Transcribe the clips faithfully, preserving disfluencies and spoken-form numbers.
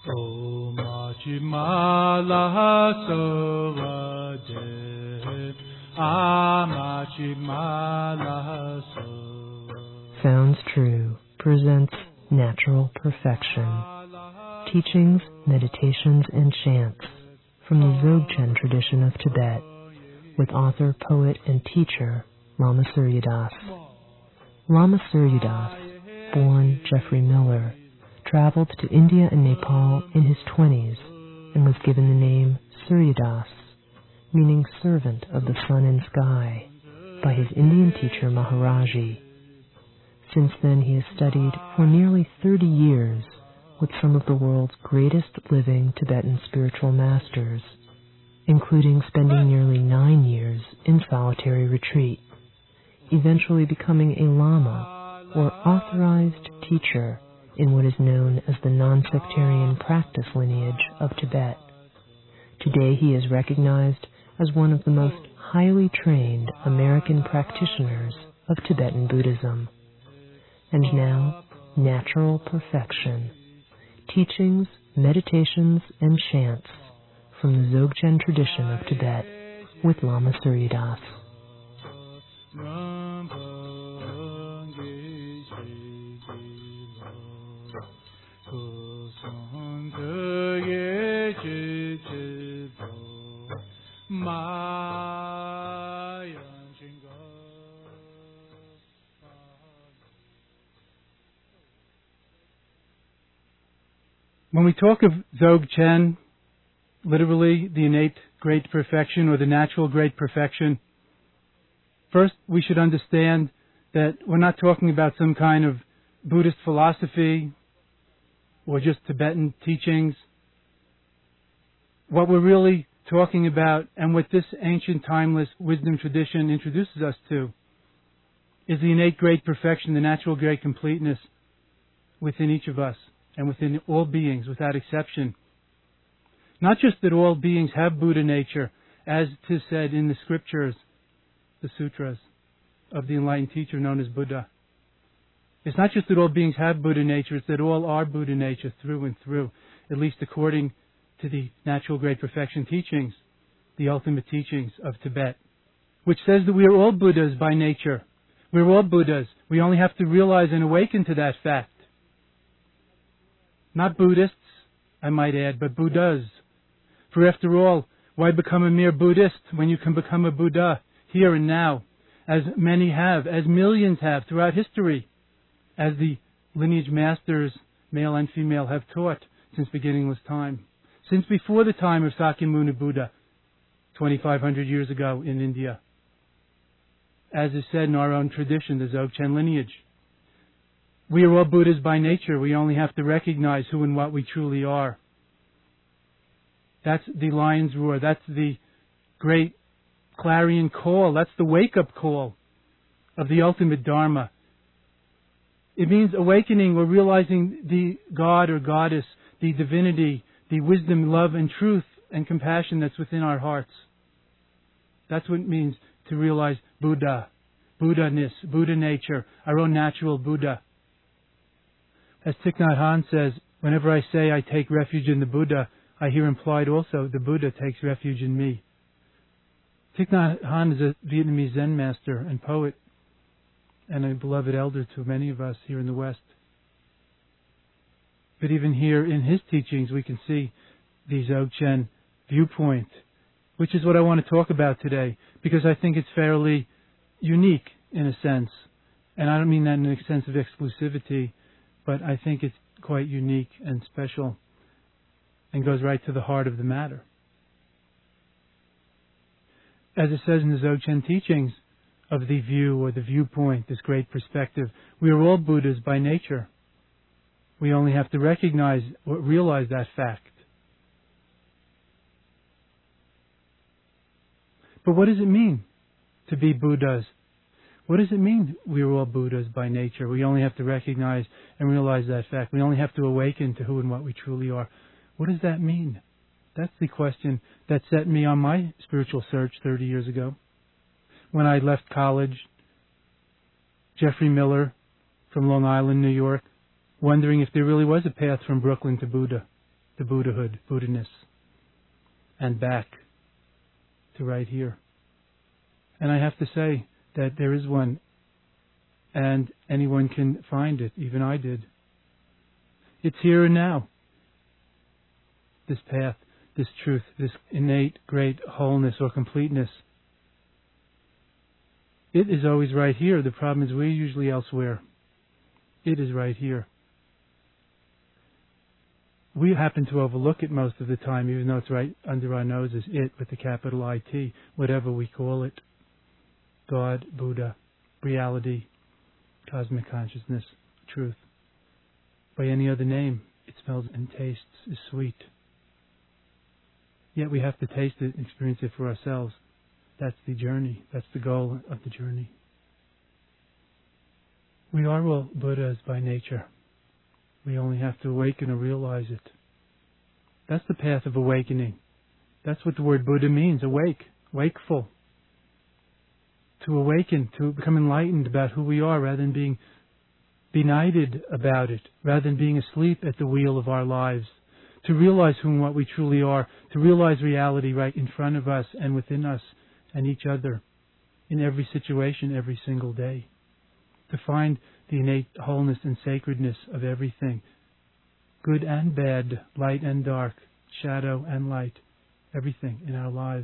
Sounds True presents Natural Perfection, teachings, meditations, and chants from the Dzogchen tradition of Tibet, with author, poet, and teacher Lama Surya Das. Lama Surya Das, born Geoffrey Miller, traveled to India and Nepal in his twenties and was given the name Surya Das, meaning servant of the sun and sky, by his Indian teacher Maharaji. Since then he has studied for nearly thirty years with some of the world's greatest living Tibetan spiritual masters, including spending nearly nine years in solitary retreat, eventually becoming a lama, or authorized teacher, in what is known as the non-sectarian practice lineage of Tibet. Today he is recognized as one of the most highly trained American practitioners of Tibetan Buddhism. And now, Natural Perfection, teachings, meditations, and chants from the Dzogchen tradition of Tibet with Lama Surya Das. When we talk of Dzogchen, literally the innate great perfection or the natural great perfection, first we should understand that we're not talking about some kind of Buddhist philosophy or just Tibetan teachings. What we're really talking about, and what this ancient timeless wisdom tradition introduces us to, is the innate great perfection, the natural great completeness within each of us and within all beings without exception. Not just that all beings have Buddha nature, as it is said in the scriptures, the sutras of the enlightened teacher known as Buddha. It's not just that all beings have Buddha nature, it's that all are Buddha nature through and through, at least according to the natural great perfection teachings, the ultimate teachings of Tibet, which says that we are all Buddhas by nature. We're all Buddhas. We only have to realize and awaken to that fact. Not Buddhists, I might add, but Buddhas. For after all, why become a mere Buddhist when you can become a Buddha here and now, as many have, as millions have throughout history, as the lineage masters, male and female, have taught since beginningless time. Since before the time of Sakyamuni Buddha, twenty-five hundred years ago in India. As is said in our own tradition, the Dzogchen lineage. We are all Buddhas by nature. We only have to recognize who and what we truly are. That's the lion's roar. That's the great clarion call. That's the wake-up call of the ultimate Dharma. It means awakening or realizing the God or Goddess, the divinity, the wisdom, love, and truth and compassion that's within our hearts. That's what it means to realize Buddha, Buddha-ness, Buddha nature, our own natural Buddha. As Thich Nhat Hanh says, whenever I say I take refuge in the Buddha, I hear implied also the Buddha takes refuge in me. Thich Nhat Hanh is a Vietnamese Zen master and poet, and a beloved elder to many of us here in the West. But even here in his teachings we can see the Dzogchen viewpoint, which is what I want to talk about today, because I think it's fairly unique in a sense. And I don't mean that in a sense of exclusivity, but I think it's quite unique and special and goes right to the heart of the matter. As it says in the Dzogchen teachings of the view or the viewpoint, this great perspective, we are all Buddhas by nature. We only have to recognize or realize that fact. But what does it mean to be Buddhas? What does it mean we are all Buddhas by nature? We only have to recognize and realize that fact. We only have to awaken to who and what we truly are. What does that mean? That's the question that set me on my spiritual search thirty years ago. When I left college, Geoffrey Miller from Long Island, New York, wondering if there really was a path from Brooklyn to Buddha. to Buddhahood, Buddha-ness, and back to right here. And I have to say that there is one, and anyone can find it, even I did. It's here and now. This path, this truth, this innate great wholeness or completeness. It is always right here. The problem is we're usually elsewhere. It is right here. We happen to overlook it most of the time, even though it's right under our noses, it with the capital I T, whatever we call it. God, Buddha, reality, cosmic consciousness, truth. By any other name, it smells and tastes is sweet. Yet we have to taste it and experience it for ourselves. That's the journey. That's the goal of the journey. We are all Buddhas by nature. We only have to awaken or realize it. That's the path of awakening. That's what the word Buddha means, awake, wakeful. To awaken, to become enlightened about who we are rather than being benighted about it, rather than being asleep at the wheel of our lives. To realize who and what we truly are, to realize reality right in front of us and within us and each other in every situation, every single day. To find the innate wholeness and sacredness of everything, good and bad, light and dark, shadow and light, everything in our lives.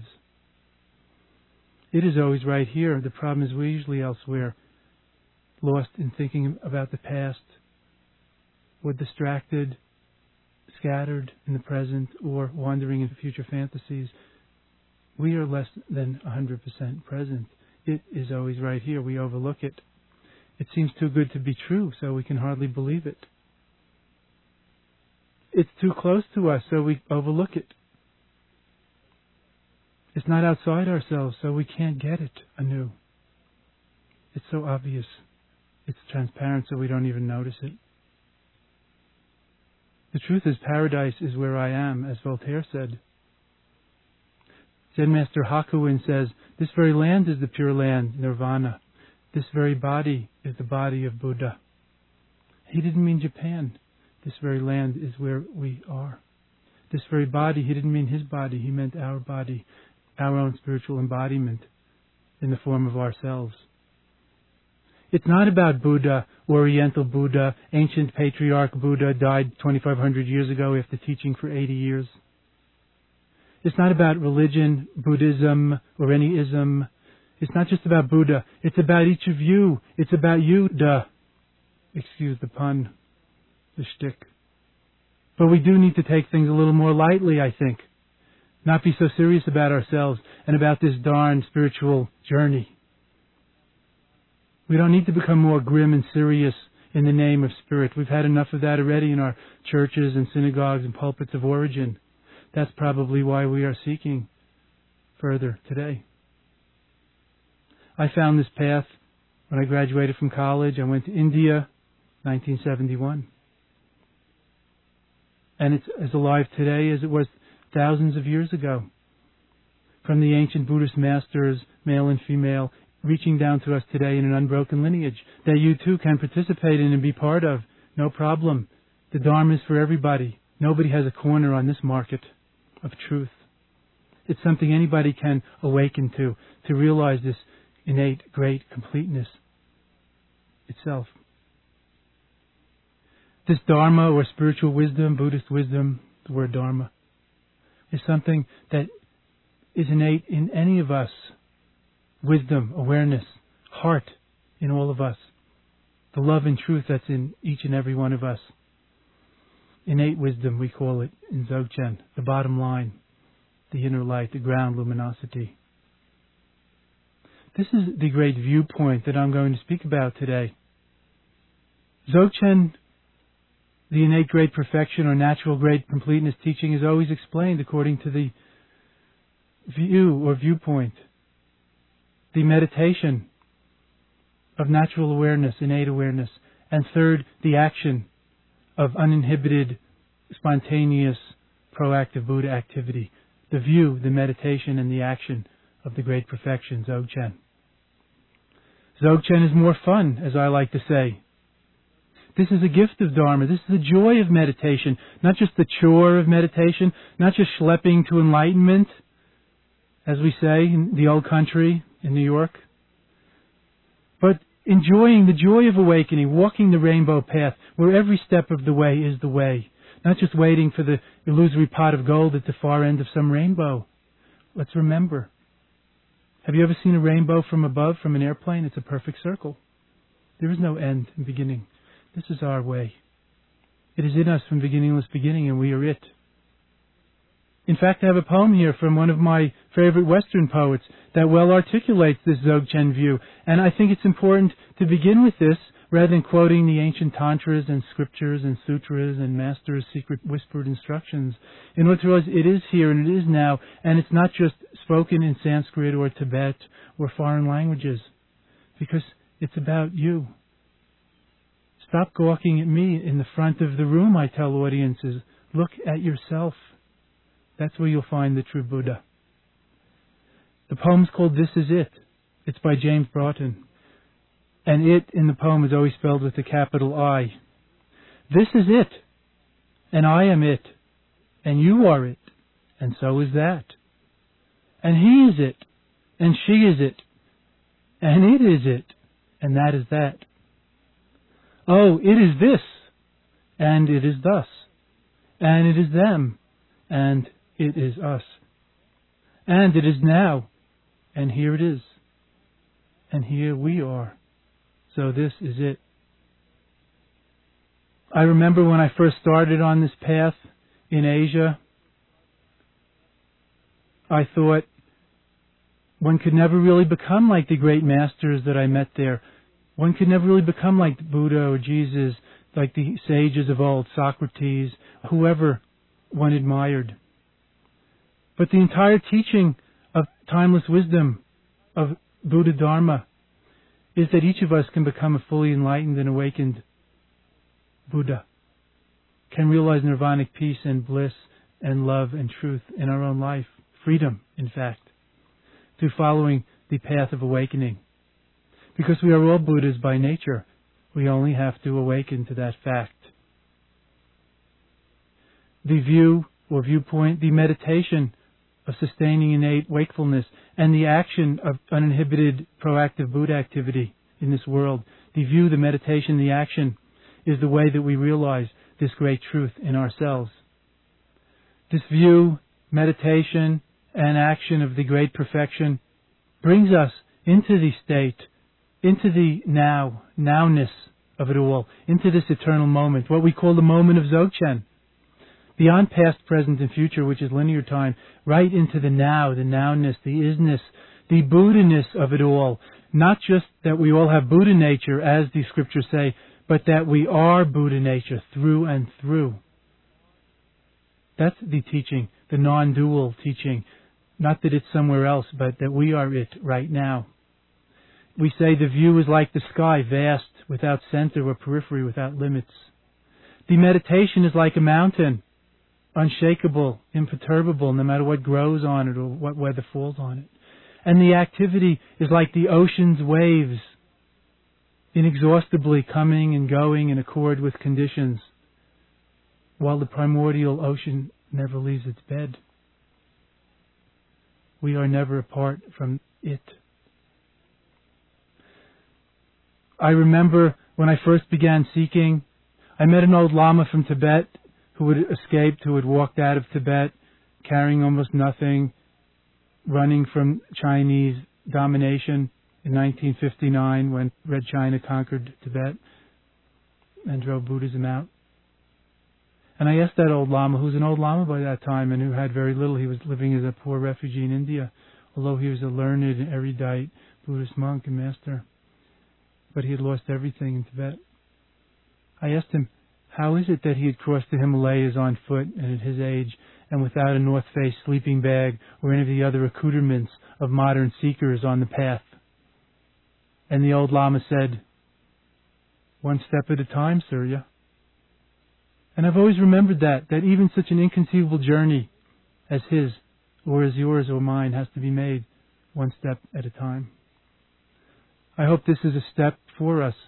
It is always right here. The problem is we're usually elsewhere, lost in thinking about the past, or distracted, scattered in the present, or wandering into future fantasies. We are less than one hundred percent present. It is always right here. We overlook it. It seems too good to be true, so we can hardly believe it. It's too close to us, so we overlook it. It's not outside ourselves, so we can't get it anew. It's so obvious. It's transparent, so we don't even notice it. The truth is, paradise is where I am, as Voltaire said. Zen Master Hakuin says, this very land is the pure land, nirvana. This very body is the body of Buddha. He didn't mean Japan. This very land is where we are. This very body, he didn't mean his body. He meant our body, our own spiritual embodiment in the form of ourselves. It's not about Buddha, Oriental Buddha, ancient patriarch Buddha, died twenty-five hundred years ago after teaching for eighty years. It's not about religion, Buddhism, or any ism. It's not just about Buddha. It's about each of you. It's about you, duh. Excuse the pun, the shtick. But we do need to take things a little more lightly, I think. Not be so serious about ourselves and about this darn spiritual journey. We don't need to become more grim and serious in the name of spirit. We've had enough of that already in our churches and synagogues and pulpits of origin. That's probably why we are seeking further today. I found this path when I graduated from college. I went to India, nineteen seventy-one. And it's as alive today as it was thousands of years ago. From the ancient Buddhist masters, male and female, reaching down to us today in an unbroken lineage that you too can participate in and be part of. No problem. The Dharma is for everybody. Nobody has a corner on this market of truth. It's something anybody can awaken to, to realize this innate, great completeness itself. This Dharma or spiritual wisdom, Buddhist wisdom, the word Dharma, is something that is innate in any of us. Wisdom, awareness, heart in all of us. The love and truth that's in each and every one of us. Innate wisdom, we call it in Dzogchen, the bottom line, the inner light, the ground luminosity. This is the great viewpoint that I'm going to speak about today. Dzogchen, the innate great perfection or natural great completeness teaching, is always explained according to the view or viewpoint, the meditation of natural awareness, innate awareness, and third, the action of uninhibited, spontaneous, proactive Buddha activity. The view, the meditation, and the action of the great perfection, Dzogchen. Dzogchen is more fun, as I like to say. This is a gift of Dharma. This is the joy of meditation, not just the chore of meditation, not just schlepping to enlightenment, as we say in the old country in New York, but enjoying the joy of awakening, walking the rainbow path, where every step of the way is the way, not just waiting for the illusory pot of gold at the far end of some rainbow. Let's remember. Have you ever seen a rainbow from above, from an airplane? It's a perfect circle. There is no end and beginning. This is our way. It is in us from beginningless beginning, and we are it. In fact, I have a poem here from one of my favorite Western poets that well articulates this Dzogchen view. And I think it's important to begin with this, rather than quoting the ancient tantras and scriptures and sutras and masters' secret whispered instructions, in order to realize it is here and it is now, and it's not just spoken in Sanskrit or Tibet or foreign languages, because it's about you. Stop gawking at me in the front of the room, I tell audiences. Look at yourself. That's where you'll find the true Buddha. The poem's called This Is It. It's by James Broughton. And it in the poem is always spelled with a capital I. This is it. And I am it. And you are it. And so is that. And he is it. And she is it. And it is it. And that is that. Oh, it is this. And it is thus. And it is them. And it is us. And it is now. And here it is. And here we are. So this is it. I remember when I first started on this path in Asia, I thought one could never really become like the great masters that I met there. One could never really become like Buddha or Jesus, like the sages of old, Socrates, whoever one admired. But the entire teaching of timeless wisdom, of Buddha Dharma, is that each of us can become a fully enlightened and awakened Buddha, can realize nirvanic peace and bliss and love and truth in our own life, freedom, in fact, through following the path of awakening. Because we are all Buddhas by nature, we only have to awaken to that fact. The view or viewpoint, the meditation of sustaining innate wakefulness, and the action of uninhibited proactive Buddha activity in this world, the view, the meditation, the action, is the way that we realize this great truth in ourselves. This view, meditation, and action of the great perfection brings us into the state, into the now, nowness of it all, into this eternal moment, what we call the moment of Dzogchen. Beyond past, present, and future, which is linear time, right into the now, the nowness, the isness, the Buddha-ness of it all. Not just that we all have Buddha nature, as the scriptures say, but that we are Buddha nature through and through. That's the teaching, the non-dual teaching. Not that it's somewhere else, but that we are it right now. We say the view is like the sky, vast, without center or periphery, without limits. The meditation is like a mountain, unshakable, imperturbable, no matter what grows on it or what weather falls on it. And the activity is like the ocean's waves, inexhaustibly coming and going in accord with conditions, while the primordial ocean never leaves its bed. We are never apart from it. I remember when I first began seeking, I met an old Lama from Tibet who had escaped, who had walked out of Tibet, carrying almost nothing, running from Chinese domination in nineteen fifty-nine when Red China conquered Tibet and drove Buddhism out. And I asked that old Lama, who was an old Lama by that time and who had very little. He was living as a poor refugee in India, although he was a learned and erudite Buddhist monk and master. But he had lost everything in Tibet. I asked him, how is it that he had crossed the Himalayas on foot and at his age and without a North Face sleeping bag or any of the other accoutrements of modern seekers on the path? And the old Lama said, one step at a time, Surya. And I've always remembered that, that even such an inconceivable journey as his, or as yours or mine, has to be made one step at a time. I hope this is a step for us.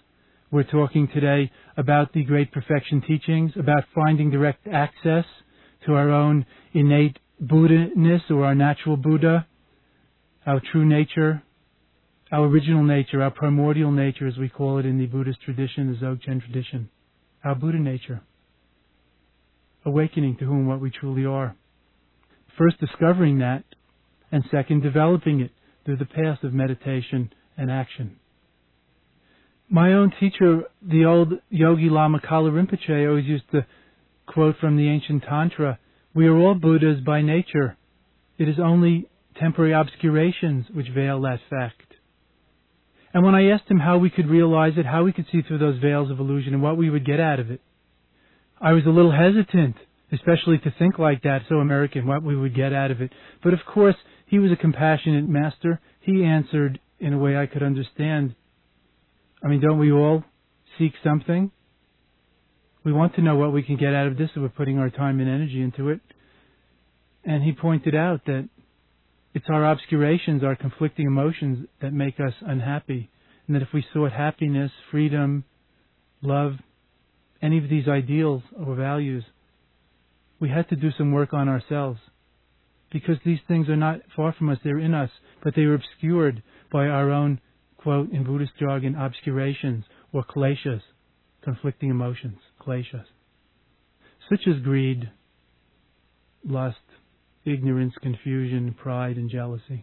We're talking today about the Great Perfection teachings, about finding direct access to our own innate Buddha-ness or our natural Buddha, our true nature, our original nature, our primordial nature as we call it in the Buddhist tradition, the Dzogchen tradition, our Buddha nature, awakening to whom what we truly are. First discovering that, and second developing it through the path of meditation and action. My own teacher, the old Yogi Lama Kala Rinpoche, always used to quote from the ancient Tantra, "We are all Buddhas by nature. It is only temporary obscurations which veil that fact." And when I asked him how we could realize it, how we could see through those veils of illusion and what we would get out of it, I was a little hesitant, especially to think like that, so American, what we would get out of it. But of course, he was a compassionate master. He answered in a way I could understand. I mean, don't we all seek something? We want to know what we can get out of this, so we're putting our time and energy into it. And he pointed out that it's our obscurations, our conflicting emotions that make us unhappy. And that if we sought happiness, freedom, love, any of these ideals or values, we had to do some work on ourselves. Because these things are not far from us, they're in us, but they were obscured by our own, quote, in Buddhist jargon, obscurations or kleshas, conflicting emotions, kleshas, such as greed, lust, ignorance, confusion, pride, and jealousy.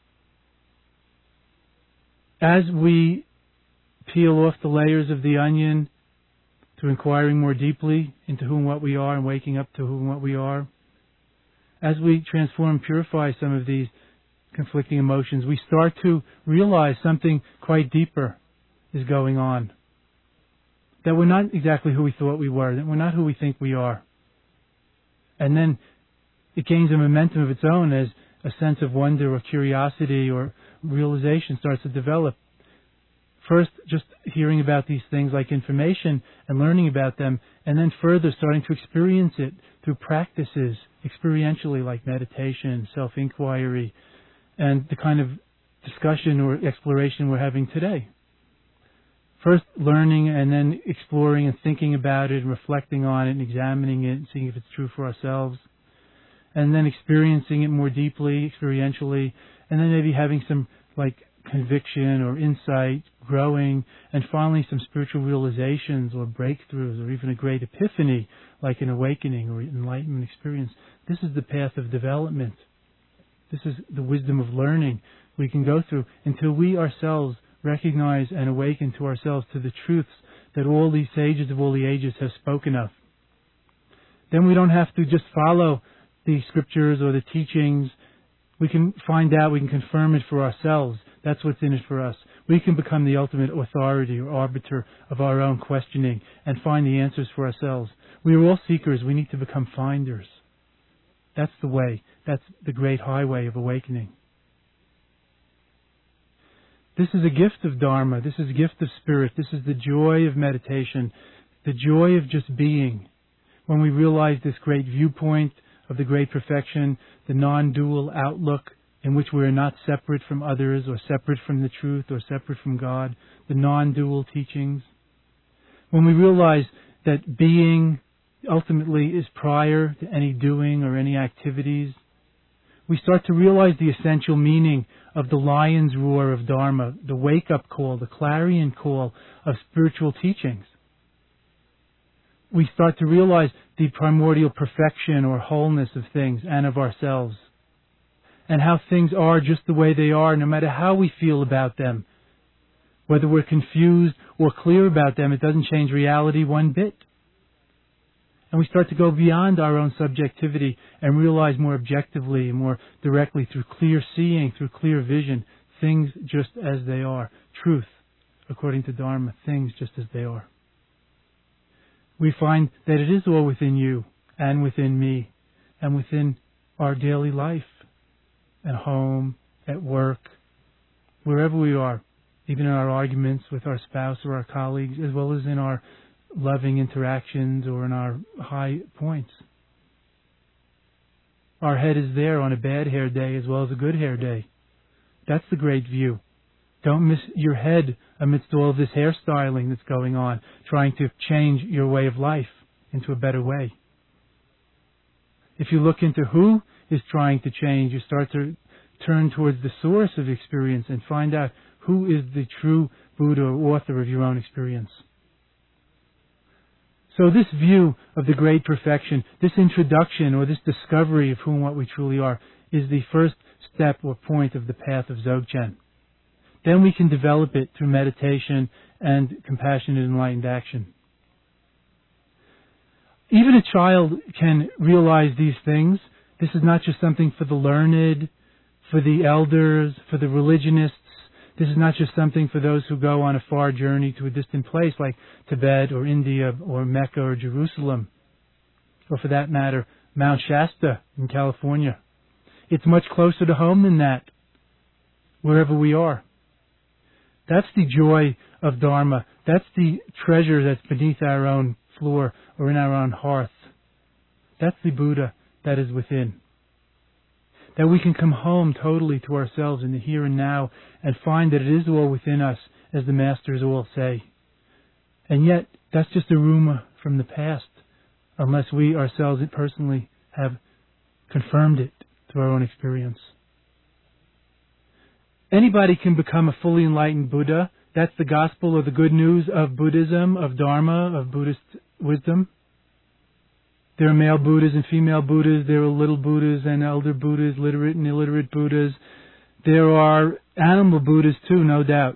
As we peel off the layers of the onion through inquiring more deeply into who and what we are and waking up to who and what we are, as we transform and purify some of these conflicting emotions, we start to realize something quite deeper is going on. That we're not exactly who we thought we were, that we're not who we think we are. And then it gains a momentum of its own as a sense of wonder or curiosity or realization starts to develop. First, just hearing about these things like information and learning about them, and then further starting to experience it through practices, experientially like meditation, self-inquiry, and the kind of discussion or exploration we're having today. First learning and then exploring and thinking about it and reflecting on it and examining it and seeing if it's true for ourselves. And then experiencing it more deeply, experientially, and then maybe having some like conviction or insight, growing, and finally some spiritual realizations or breakthroughs or even a great epiphany like an awakening or enlightenment experience. This is the path of development. This is the wisdom of learning we can go through until we ourselves recognize and awaken to ourselves to the truths that all these sages of all the ages have spoken of. Then we don't have to just follow the scriptures or the teachings. We can find out, we can confirm it for ourselves. That's what's in it for us. We can become the ultimate authority or arbiter of our own questioning and find the answers for ourselves. We are all seekers. We need to become finders. That's the way. That's the great highway of awakening. This is a gift of Dharma. This is a gift of spirit. This is the joy of meditation, the joy of just being. When we realize this great viewpoint of the great perfection, the non-dual outlook in which we are not separate from others or separate from the truth or separate from God, the non-dual teachings. When we realize that being ultimately is prior to any doing or any activities, we start to realize the essential meaning of the lion's roar of Dharma, the wake-up call, the clarion call of spiritual teachings. We start to realize the primordial perfection or wholeness of things and of ourselves, and how things are just the way they are, no matter how we feel about them. Whether we're confused or clear about them, it doesn't change reality one bit. And we start to go beyond our own subjectivity and realize more objectively, more directly, through clear seeing, through clear vision, things just as they are. Truth, according to Dharma, things just as they are. We find that it is all within you and within me and within our daily life, at home, at work, wherever we are, even in our arguments with our spouse or our colleagues, as well as in our loving interactions or in our high points. Our head is there on a bad hair day as well as a good hair day. That's the great view. Don't miss your head amidst all of this hairstyling that's going on, trying to change your way of life into a better way. If you look into who is trying to change, you start to turn towards the source of experience and find out who is the true Buddha or author of your own experience. So this view of the great perfection, this introduction or this discovery of who and what we truly are, is the first step or point of the path of Dzogchen. Then we can develop it through meditation and compassionate enlightened action. Even a child can realize these things. This is not just something for the learned, for the elders, for the religionists. This is not just something for those who go on a far journey to a distant place like Tibet or India or Mecca or Jerusalem, or for that matter, Mount Shasta in California. It's much closer to home than that, wherever we are. That's the joy of Dharma. That's the treasure that's beneath our own floor or in our own hearth. That's the Buddha that is within. That we can come home totally to ourselves in the here and now and find that it is all within us, as the Masters all say. And yet, that's just a rumor from the past, unless we ourselves personally have confirmed it through our own experience. Anybody can become a fully enlightened Buddha. That's the gospel or the good news of Buddhism, of Dharma, of Buddhist wisdom. There are male Buddhas and female Buddhas. There are little Buddhas and elder Buddhas, literate and illiterate Buddhas. There are animal Buddhas too, no doubt.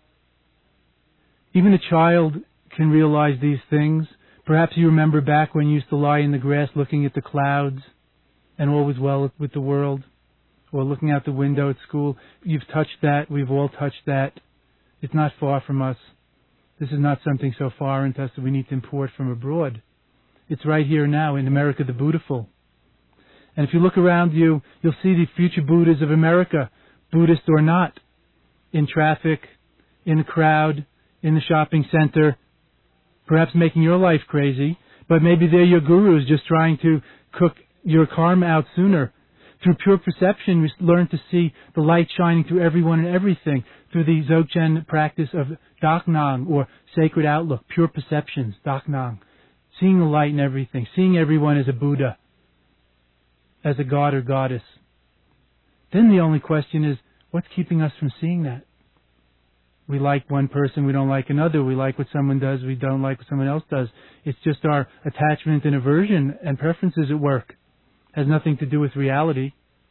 Even a child can realize these things. Perhaps you remember back when you used to lie in the grass looking at the clouds and all was well with the world, or looking out the window at school. You've touched that. We've all touched that. It's not far from us. This is not something so foreign to us that we need to import from abroad. It's right here now in America the Buddhiful. And if you look around you, you'll see the future Buddhas of America, Buddhist or not, in traffic, in the crowd, in the shopping center, perhaps making your life crazy, but maybe they're your gurus just trying to cook your karma out sooner. Through pure perception, we learn to see the light shining through everyone and everything, through the Dzogchen practice of Daknang, or sacred outlook, pure perceptions, Daknang. Seeing the light in everything, seeing everyone as a Buddha, as a god or goddess. Then the only question is, what's keeping us from seeing that? We like one person, we don't like another. We like what someone does, we don't like what someone else does. It's just our attachment and aversion and preferences at work. It has nothing to do with reality.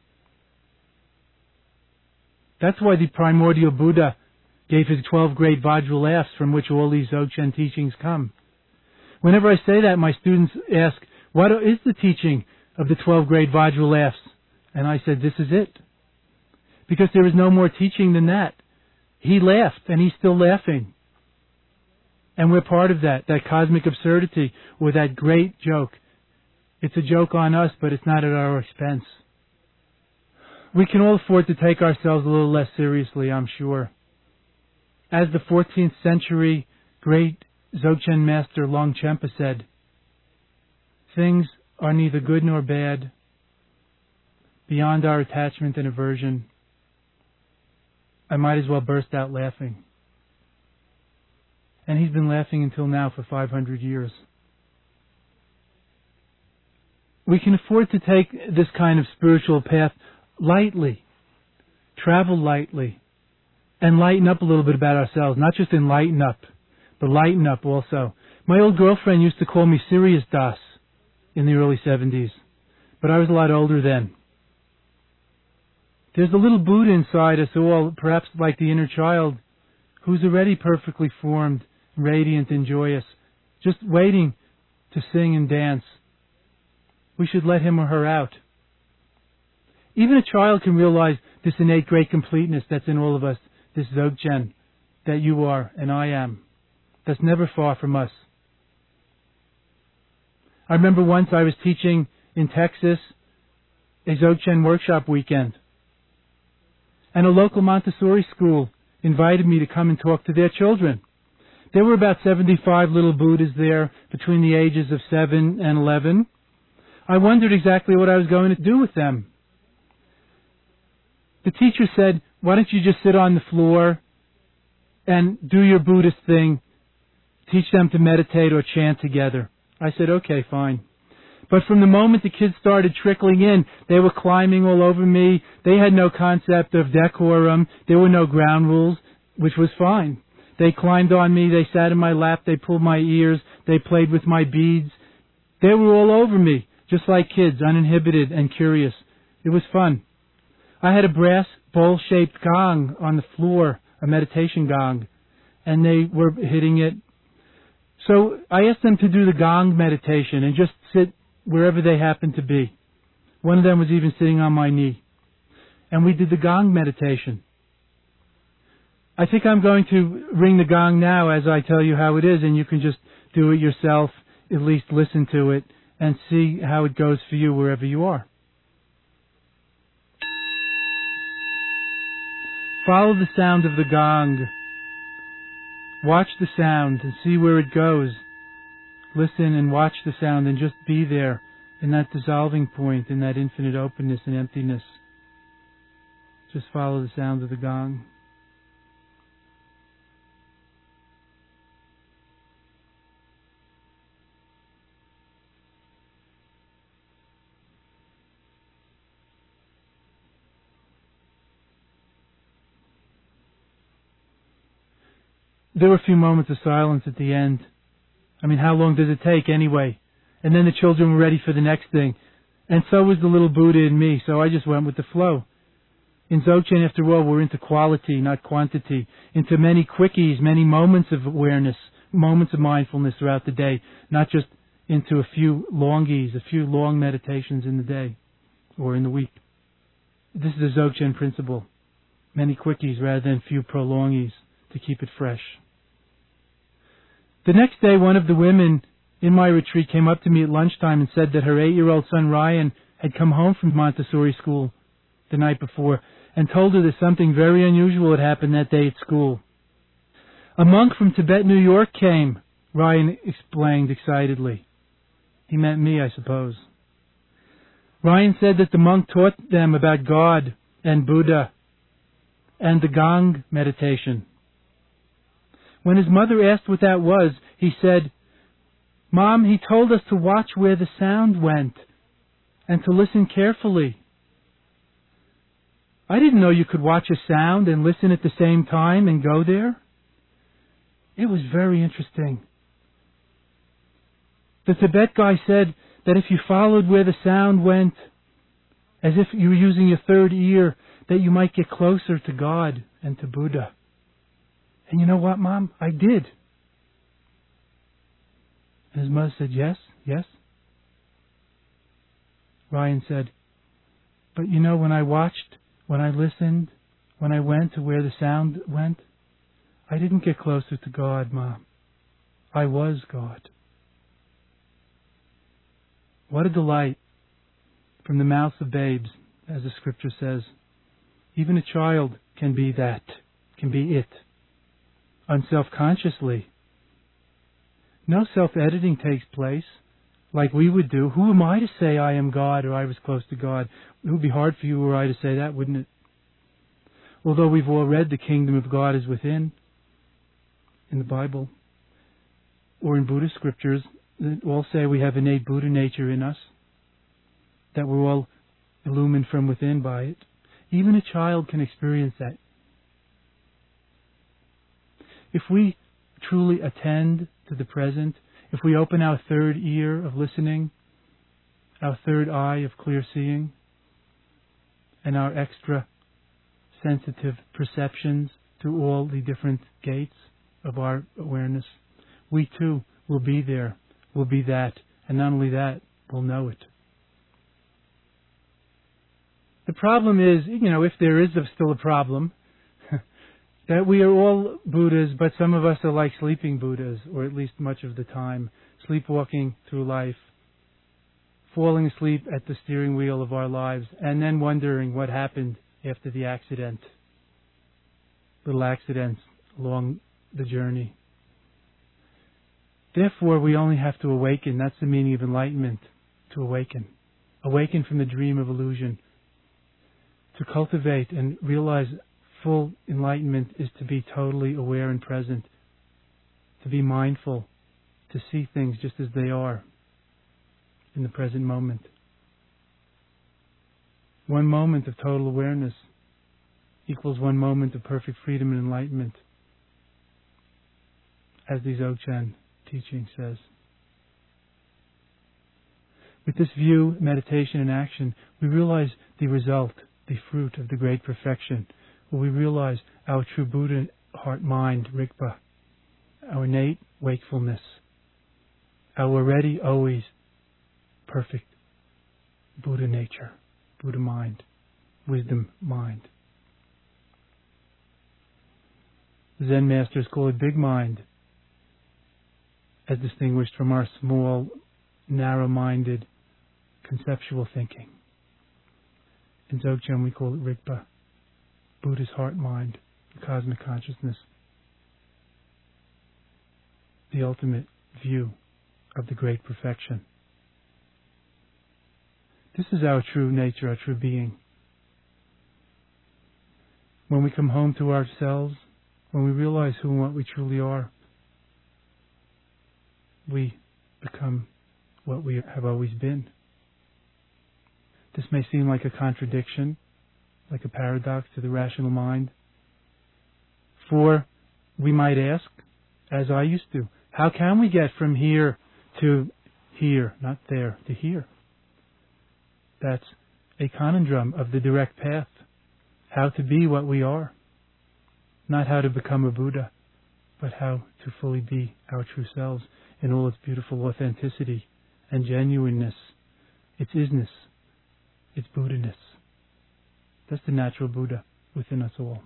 That's why the primordial Buddha gave his twelve great Vajra laughs from which all these Dzogchen teachings come. Whenever I say that, my students ask, what is the teaching of the twelve great Vajra laughs? And I said, this is it. Because there is no more teaching than that. He laughed, and he's still laughing. And we're part of that, that cosmic absurdity, or that great joke. It's a joke on us, but it's not at our expense. We can all afford to take ourselves a little less seriously, I'm sure. As the fourteenth century great Dzogchen master Longchenpa said, things are neither good nor bad, beyond our attachment and aversion. I might as well burst out laughing. And he's been laughing until now for five hundred years. We can afford to take this kind of spiritual path lightly, travel lightly, and lighten up a little bit about ourselves, not just enlighten up, but lighten up also. My old girlfriend used to call me Serious Das in the early seventies, but I was a lot older then. There's a little Buddha inside us all, perhaps like the inner child, who's already perfectly formed, radiant and joyous, just waiting to sing and dance. We should let him or her out. Even a child can realize this innate great completeness that's in all of us, this Dzogchen, that you are and I am. That's never far from us. I remember once I was teaching in Texas a Dzogchen workshop weekend, and a local Montessori school invited me to come and talk to their children. There were about seventy-five little Buddhas there between the ages of seven and eleven. I wondered exactly what I was going to do with them. The teacher said, why don't you just sit on the floor and do your Buddhist thing. Teach them to meditate or chant together. I said, okay, fine. But from the moment the kids started trickling in, they were climbing all over me. They had no concept of decorum. There were no ground rules, which was fine. They climbed on me. They sat in my lap. They pulled my ears. They played with my beads. They were all over me, just like kids, uninhibited and curious. It was fun. I had a brass bowl-shaped gong on the floor, a meditation gong, and they were hitting it. So I asked them to do the gong meditation and just sit wherever they happened to be. One of them was even sitting on my knee. And we did the gong meditation. I think I'm going to ring the gong now as I tell you how it is, and you can just do it yourself, at least listen to it, and see how it goes for you wherever you are. Follow the sound of the gong. Watch the sound and see where it goes. Listen and watch the sound and just be there in that dissolving point, in that infinite openness and emptiness. Just follow the sound of the gong. There were a few moments of silence at the end. I mean, how long does it take anyway? And then the children were ready for the next thing. And so was the little Buddha in me, so I just went with the flow. In Dzogchen, after all, we're into quality, not quantity. Into many quickies, many moments of awareness, moments of mindfulness throughout the day, not just into a few longies, a few long meditations in the day or in the week. This is the Dzogchen principle. Many quickies rather than few prolongies to keep it fresh. The next day, one of the women in my retreat came up to me at lunchtime and said that her eight-year-old son Ryan had come home from Montessori school the night before and told her that something very unusual had happened that day at school. A monk from Tibet, New York came, Ryan explained excitedly. He meant me, I suppose. Ryan said that the monk taught them about God and Buddha and the Gong meditation. When his mother asked what that was, he said, "Mom, he told us to watch where the sound went and to listen carefully." I didn't know you could watch a sound and listen at the same time and go there. It was very interesting. The Tibet guy said that if you followed where the sound went, as if you were using your third ear, that you might get closer to God and to Buddha. And you know what, Mom? I did. And his mother said, yes, yes. Ryan said, but you know, when I watched, when I listened, when I went to where the sound went, I didn't get closer to God, Mom. I was God. What a delight from the mouths of babes, as the scripture says. Even a child can be that, can be it. Unself-consciously. No self-editing takes place like we would do. Who am I to say I am God or I was close to God? It would be hard for you or I to say that, wouldn't it? Although we've all read the kingdom of God is within in the Bible or in Buddhist scriptures that all say we have innate Buddha nature in us, that we're all illumined from within by it. Even a child can experience that. If we truly attend to the present, if we open our third ear of listening, our third eye of clear seeing, and our extra sensitive perceptions through all the different gates of our awareness, we too will be there, will be that, and not only that, we'll know it. The problem is, you know, if there is still a problem, that we are all Buddhas, but some of us are like sleeping Buddhas, or at least much of the time, sleepwalking through life, falling asleep at the steering wheel of our lives, and then wondering what happened after the accident. Little accidents along the journey. Therefore, we only have to awaken. That's the meaning of enlightenment, to awaken. Awaken from the dream of illusion. To cultivate and realize full enlightenment is to be totally aware and present, to be mindful, to see things just as they are in the present moment. One moment of total awareness equals one moment of perfect freedom and enlightenment, as the Dzogchen teaching says. With this view, meditation, and action, we realize the result, the fruit of the great perfection, where we realize our true Buddha heart-mind, Rigpa, our innate wakefulness, our already always perfect Buddha nature, Buddha mind, wisdom mind. Zen masters call it big mind, as distinguished from our small, narrow-minded, conceptual thinking. In Dzogchen we call it Rigpa, Buddha's heart-mind, the cosmic consciousness, the ultimate view of the great perfection. This is our true nature, our true being. When we come home to ourselves, when we realize who and what we truly are, we become what we have always been. This may seem like a contradiction, like a paradox to the rational mind. For we might ask, as I used to, how can we get from here to here, not there, to here? That's a conundrum of the direct path. How to be what we are. Not how to become a Buddha, but how to fully be our true selves in all its beautiful authenticity and genuineness, its isness, its Buddha-ness. That's the natural Buddha within us all.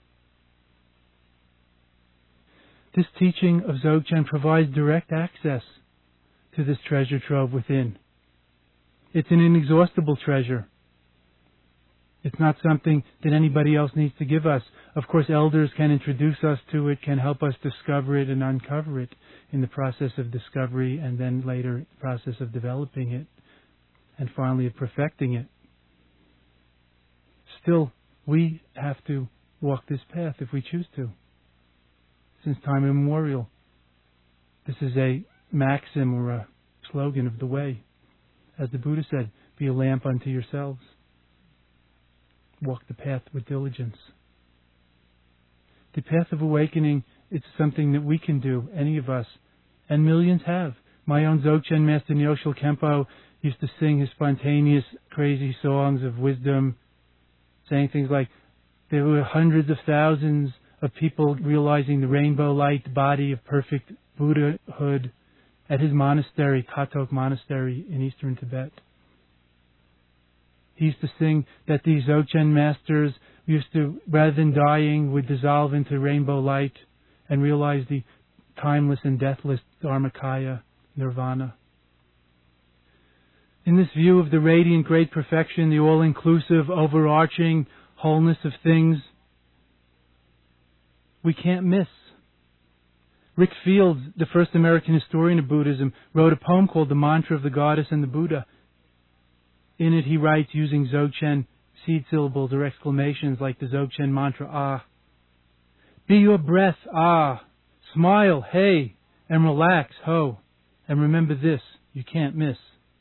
This teaching of Dzogchen provides direct access to this treasure trove within. It's an inexhaustible treasure. It's not something that anybody else needs to give us. Of course, elders can introduce us to it, can help us discover it and uncover it in the process of discovery, and then later the process of developing it, and finally of perfecting it. Still, we have to walk this path if we choose to. Since time immemorial, this is a maxim or a slogan of the way. As the Buddha said, be a lamp unto yourselves. Walk the path with diligence. The path of awakening, it's something that we can do, any of us, and millions have. My own Dzogchen master Nyoshul Khenpo used to sing his spontaneous, crazy songs of wisdom, saying things like, there were hundreds of thousands of people realizing the rainbow light body of perfect Buddhahood at his monastery, Katok Monastery in eastern Tibet. He used to sing that these Dzogchen masters used to, rather than dying, would dissolve into rainbow light and realize the timeless and deathless Dharmakaya, Nirvana. In this view of the radiant great perfection, the all-inclusive, overarching wholeness of things, we can't miss. Rick Fields, the first American historian of Buddhism, wrote a poem called The Mantra of the Goddess and the Buddha. In it he writes using Dzogchen seed syllables or exclamations like the Dzogchen mantra, ah. Be your breath, ah. Smile, hey. And relax, ho. And remember this, you can't miss.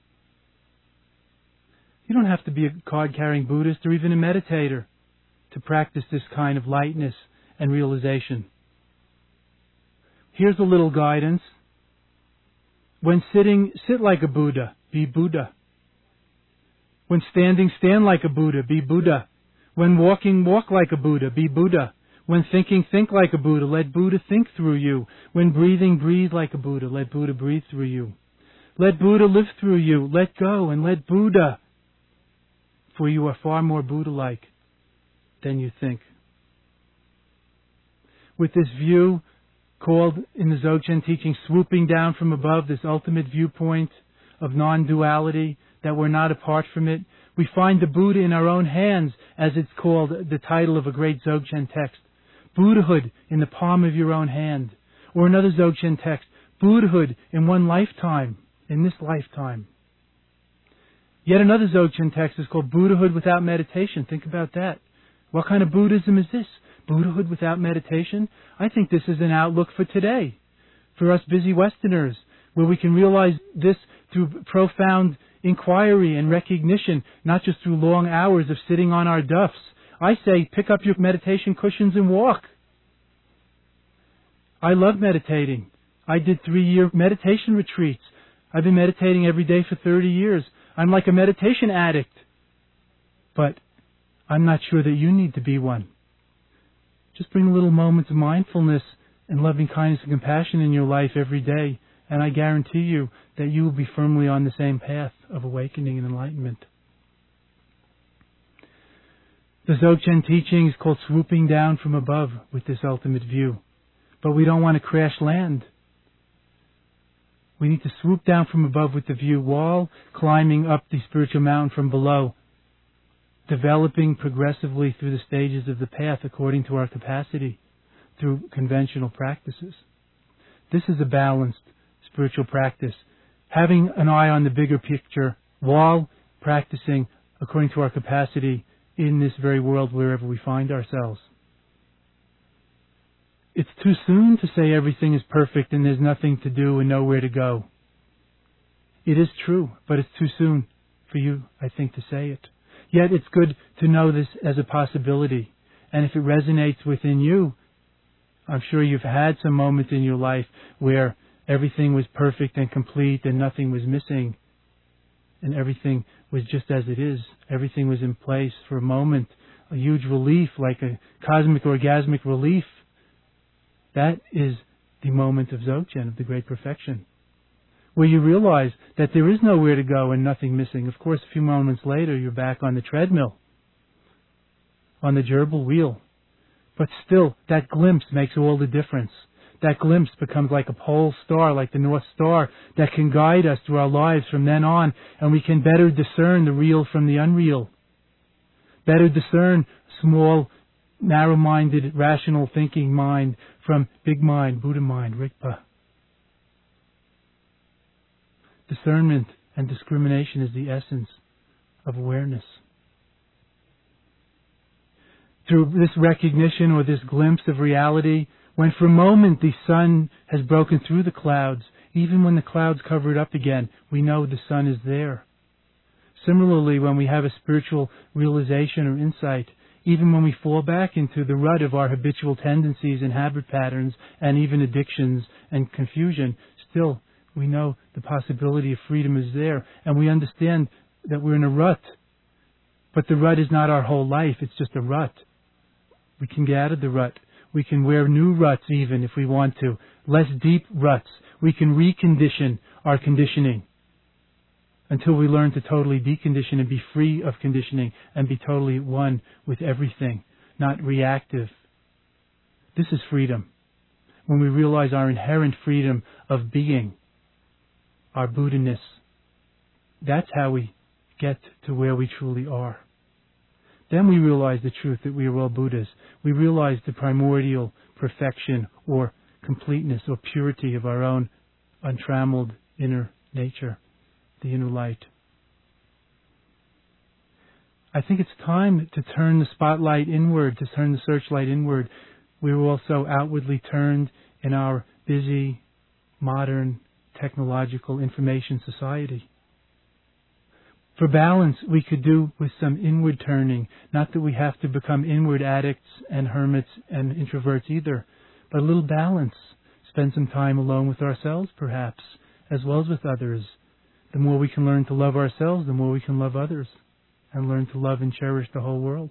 You don't have to be a card-carrying Buddhist or even a meditator to practice this kind of lightness and realization. Here's a little guidance. When sitting, sit like a Buddha, be Buddha. When standing, stand like a Buddha, be Buddha. When walking, walk like a Buddha, be Buddha. When thinking, think like a Buddha, let Buddha think through you. When breathing, breathe like a Buddha, let Buddha breathe through you. Let Buddha live through you, let go and let Buddha. For you are far more Buddha-like than you think. With this view, called in the Dzogchen teaching, swooping down from above, this ultimate viewpoint of non-duality, that we're not apart from it, we find the Buddha in our own hands, as it's called, the title of a great Dzogchen text. Buddhahood in the palm of your own hand. Or another Dzogchen text, Buddhahood in one lifetime, in this lifetime. Yet another Dzogchen text is called Buddhahood without meditation. Think about that. What kind of Buddhism is this? Buddhahood without meditation? I think this is an outlook for today, for us busy Westerners, where we can realize this through profound inquiry and recognition, not just through long hours of sitting on our duffs. I say, pick up your meditation cushions and walk. I love meditating. I did three-year meditation retreats. I've been meditating every day for thirty years. I'm like a meditation addict. But I'm not sure that you need to be one. Just bring little moments of mindfulness and loving kindness and compassion in your life every day, and I guarantee you that you will be firmly on the same path of awakening and enlightenment. The Dzogchen teaching is called swooping down from above with this ultimate view. But we don't want to crash land. We need to swoop down from above with the view while climbing up the spiritual mountain from below, developing progressively through the stages of the path according to our capacity, through conventional practices. This is a balanced spiritual practice, having an eye on the bigger picture while practicing according to our capacity in this very world wherever we find ourselves. It's too soon to say everything is perfect and there's nothing to do and nowhere to go. It is true, but it's too soon for you, I think, to say it. Yet it's good to know this as a possibility. And if it resonates within you, I'm sure you've had some moments in your life where everything was perfect and complete and nothing was missing. And everything was just as it is. Everything was in place for a moment. A huge relief, like a cosmic orgasmic relief. That is the moment of Dzogchen, of the great perfection, where you realize that there is nowhere to go and nothing missing. Of course, a few moments later, you're back on the treadmill, on the gerbil wheel. But still, that glimpse makes all the difference. That glimpse becomes like a pole star, like the North Star, that can guide us through our lives from then on, and we can better discern the real from the unreal. Better discern small, narrow-minded, rational thinking mind from big mind, Buddha mind, Rigpa. Discernment and discrimination is the essence of awareness. Through this recognition or this glimpse of reality, when for a moment the sun has broken through the clouds, even when the clouds cover it up again, we know the sun is there. Similarly, when we have a spiritual realization or insight, even when we fall back into the rut of our habitual tendencies and habit patterns and even addictions and confusion, still we know the possibility of freedom is there, and we understand that we're in a rut. But the rut is not our whole life, it's just a rut. We can get out of the rut. We can wear new ruts even if we want to, less deep ruts. We can recondition our conditioning until we learn to totally decondition and be free of conditioning and be totally one with everything, not reactive. This is freedom. When we realize our inherent freedom of being, our Buddha-ness, that's how we get to where we truly are. Then we realize the truth that we are all Buddhas. We realize the primordial perfection or completeness or purity of our own untrammeled inner nature, the inner light. I think it's time to turn the spotlight inward, to turn the searchlight inward. We're also outwardly turned in our busy, modern, technological information society. For balance, we could do with some inward turning. Not that we have to become inward addicts and hermits and introverts either, but a little balance. Spend some time alone with ourselves, perhaps, as well as with others. The more we can learn to love ourselves, the more we can love others, and learn to love and cherish the whole world.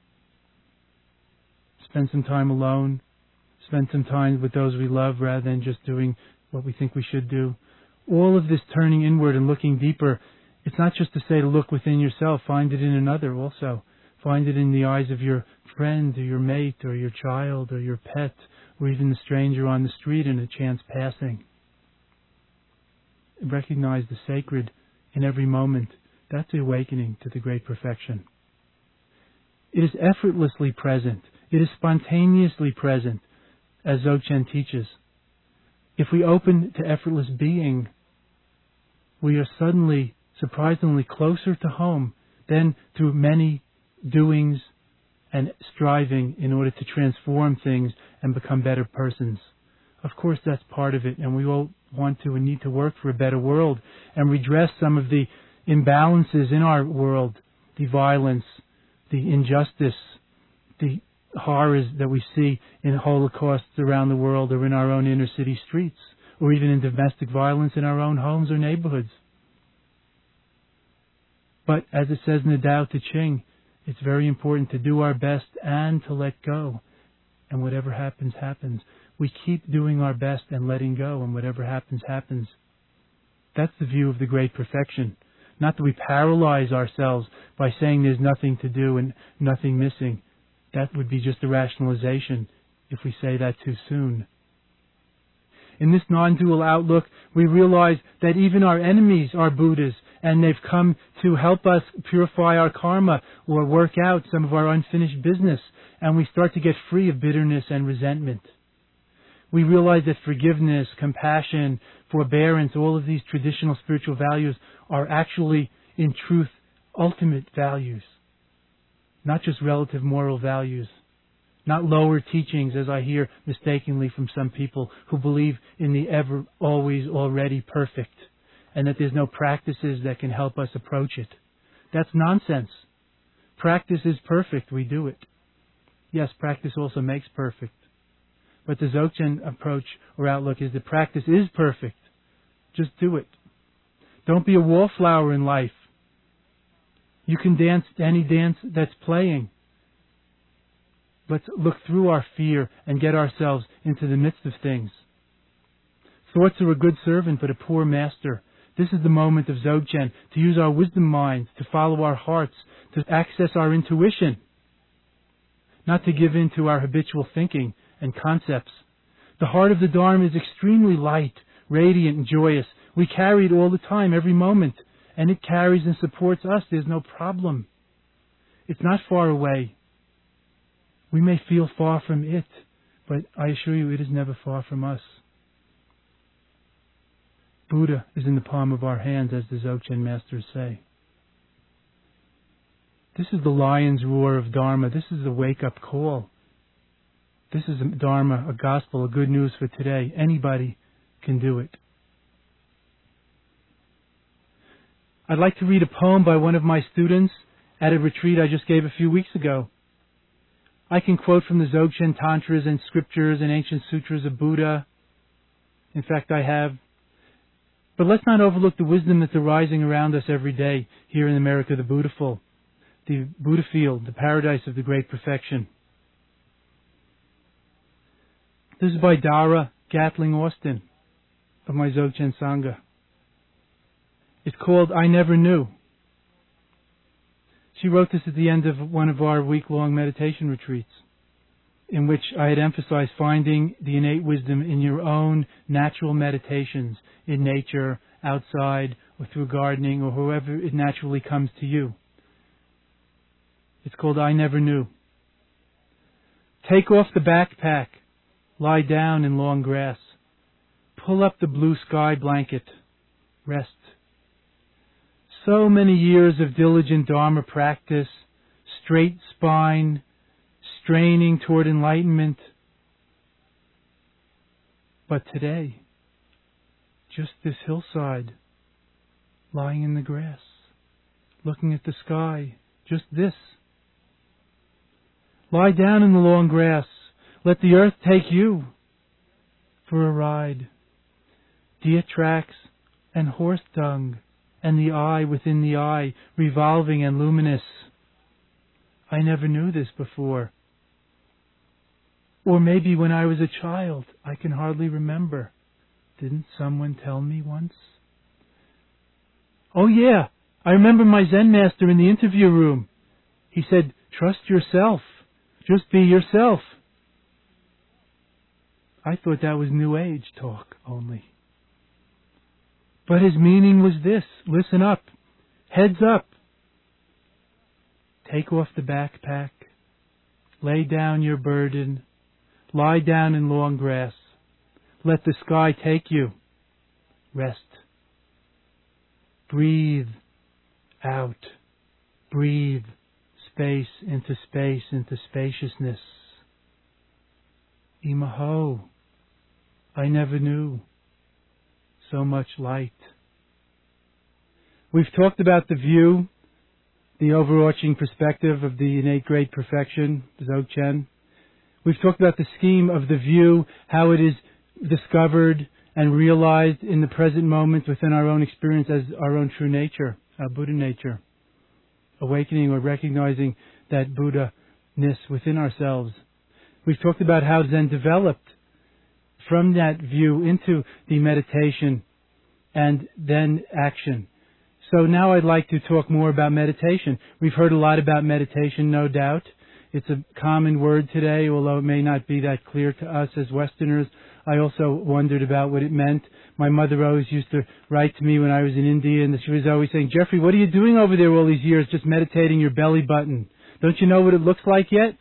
Spend some time alone. Spend some time with those we love rather than just doing what we think we should do. All of this turning inward and looking deeper, it's not just to say to look within yourself, find it in another also. Find it in the eyes of your friend or your mate or your child or your pet or even the stranger on the street in a chance passing. Recognize the sacred in every moment. That's the awakening to the great perfection. It is effortlessly present. It is spontaneously present, as Dzogchen teaches. If we open to effortless being, we are suddenly, surprisingly closer to home than through many doings and striving in order to transform things and become better persons. Of course, that's part of it, and we all want to and need to work for a better world and redress some of the imbalances in our world, the violence, the injustice, the horrors that we see in holocausts around the world or in our own inner city streets, or even in domestic violence in our own homes or neighborhoods. But as it says in the Tao Te Ching, it's very important to do our best and to let go. And whatever happens, happens. We keep doing our best and letting go, and whatever happens, happens. That's the view of the great perfection. Not that we paralyze ourselves by saying there's nothing to do and nothing missing. That would be just a rationalization if we say that too soon. In this non-dual outlook, we realize that even our enemies are Buddhas, and they've come to help us purify our karma or work out some of our unfinished business, and we start to get free of bitterness and resentment. We realize that forgiveness, compassion, forbearance, all of these traditional spiritual values are actually, in truth, ultimate values, not just relative moral values. Not lower teachings, as I hear mistakenly from some people who believe in the ever, always, already perfect, and that there's no practices that can help us approach it. That's nonsense. Practice is perfect. We do it. Yes, practice also makes perfect. But the Dzogchen approach or outlook is that practice is perfect. Just do it. Don't be a wallflower in life. You can dance any dance that's playing. Let's look through our fear and get ourselves into the midst of things. Thoughts are a good servant, but a poor master. This is the moment of Dzogchen, to use our wisdom minds, to follow our hearts, to access our intuition, not to give in to our habitual thinking and concepts. The heart of the Dharma is extremely light, radiant, and joyous. We carry it all the time, every moment, and it carries and supports us. There's no problem. It's not far away. We may feel far from it, but I assure you it is never far from us. Buddha is in the palm of our hands, as the Dzogchen masters say. This is the lion's roar of Dharma. This is the wake-up call. This is a Dharma, a gospel, a good news for today. Anybody can do it. I'd like to read a poem by one of my students at a retreat I just gave a few weeks ago. I can quote from the Dzogchen Tantras and scriptures and ancient sutras of Buddha. In fact, I have. But let's not overlook the wisdom that's arising around us every day here in America, the Buddhaful, the Buddha field, the paradise of the great perfection. This is by Dara Gatling Austin of my Dzogchen Sangha. It's called I Never Knew. She wrote this at the end of one of our week-long meditation retreats, in which I had emphasized finding the innate wisdom in your own natural meditations, in nature, outside, or through gardening, or however it naturally comes to you. It's called I Never Knew. Take off the backpack. Lie down in long grass. Pull up the blue sky blanket. Rest. So many years of diligent Dharma practice, straight spine, straining toward enlightenment. But today, just this hillside, lying in the grass, looking at the sky, just this. Lie down in the long grass. Let the earth take you for a ride. Deer tracks and horse dung, and the eye within the eye, revolving and luminous. I never knew this before. Or maybe when I was a child, I can hardly remember. Didn't someone tell me once? Oh yeah, I remember my Zen master in the interview room. He said, trust yourself. Just be yourself. I thought that was New Age talk only. But his meaning was this. Listen up. Heads up. Take off the backpack. Lay down your burden. Lie down in long grass. Let the sky take you. Rest. Breathe out. Breathe space, into space, into spaciousness. Imaho, I never knew so much light. We've talked about the view, the overarching perspective of the innate great perfection, Dzogchen. We've talked about the scheme of the view, how it is discovered and realized in the present moment within our own experience as our own true nature, our Buddha nature. Awakening or recognizing that Buddha-ness within ourselves. We've talked about how Zen developed from that view into the meditation and then action. So now I'd like to talk more about meditation. We've heard a lot about meditation, no doubt. It's a common word today, although it may not be that clear to us as Westerners. I also wondered about what it meant. My mother always used to write to me when I was in India, and she was always saying, Jeffrey, what are you doing over there all these years, just meditating your belly button? Don't you know what it looks like yet?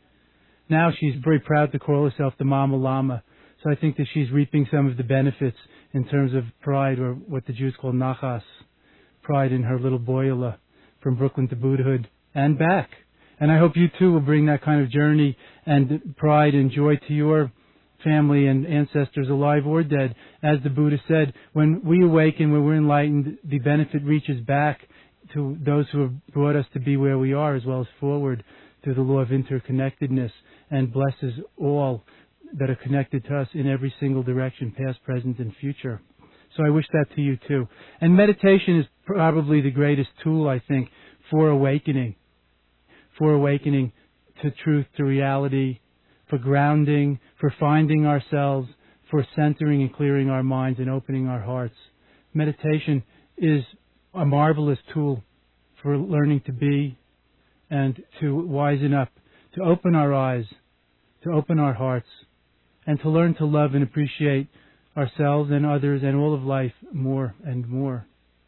Now she's very proud to call herself the Mama Lama. So I think that she's reaping some of the benefits in terms of pride, or what the Jews call nachas, pride in her little boyala from Brooklyn to Buddhahood and back. And I hope you too will bring that kind of journey and pride and joy to your family and ancestors, alive or dead. As the Buddha said, when we awaken, when we're enlightened, the benefit reaches back to those who have brought us to be where we are, as well as forward through the law of interconnectedness, and blesses all that are connected to us in every single direction, past, present, and future. So I wish that to you too. And meditation is probably the greatest tool, I think, for awakening. For awakening to truth, to reality, for grounding, for finding ourselves, for centering and clearing our minds and opening our hearts. Meditation is a marvelous tool for learning to be and to wisen up, to open our eyes, to open our hearts, and to learn to love and appreciate ourselves and others and all of life more and more.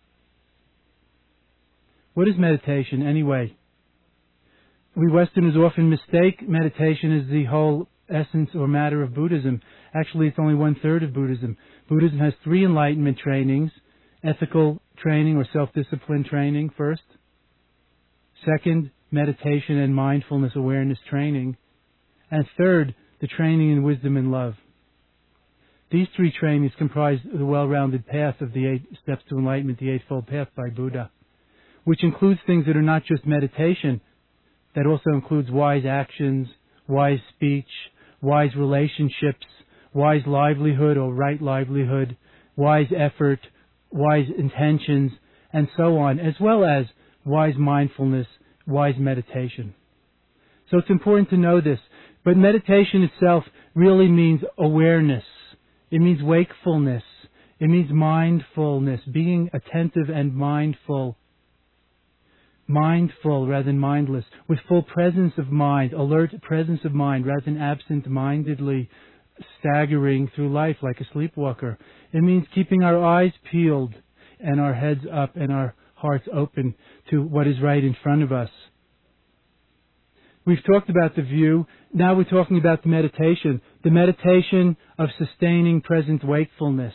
What is meditation anyway? We Westerners often mistake meditation as the whole essence or matter of Buddhism. Actually, it's only one-third of Buddhism. Buddhism has three enlightenment trainings: ethical training or self-discipline training first. Second, meditation and mindfulness awareness training. And third, the training in wisdom and love. These three trainings comprise the well-rounded path of the eight steps to enlightenment, the Eightfold Path by Buddha, which includes things that are not just meditation, that also includes wise actions, wise speech, wise relationships, wise livelihood or right livelihood, wise effort, wise intentions, and so on, as well as wise mindfulness, wise meditation. So it's important to know this. But meditation itself really means awareness. It means wakefulness. It means mindfulness, being attentive and mindful. Mindful rather than mindless, with full presence of mind, alert presence of mind, rather than absent-mindedly staggering through life like a sleepwalker. It means keeping our eyes peeled and our heads up and our hearts open to what is right in front of us. We've talked about the view. Now we're talking about the meditation. The meditation of sustaining present wakefulness.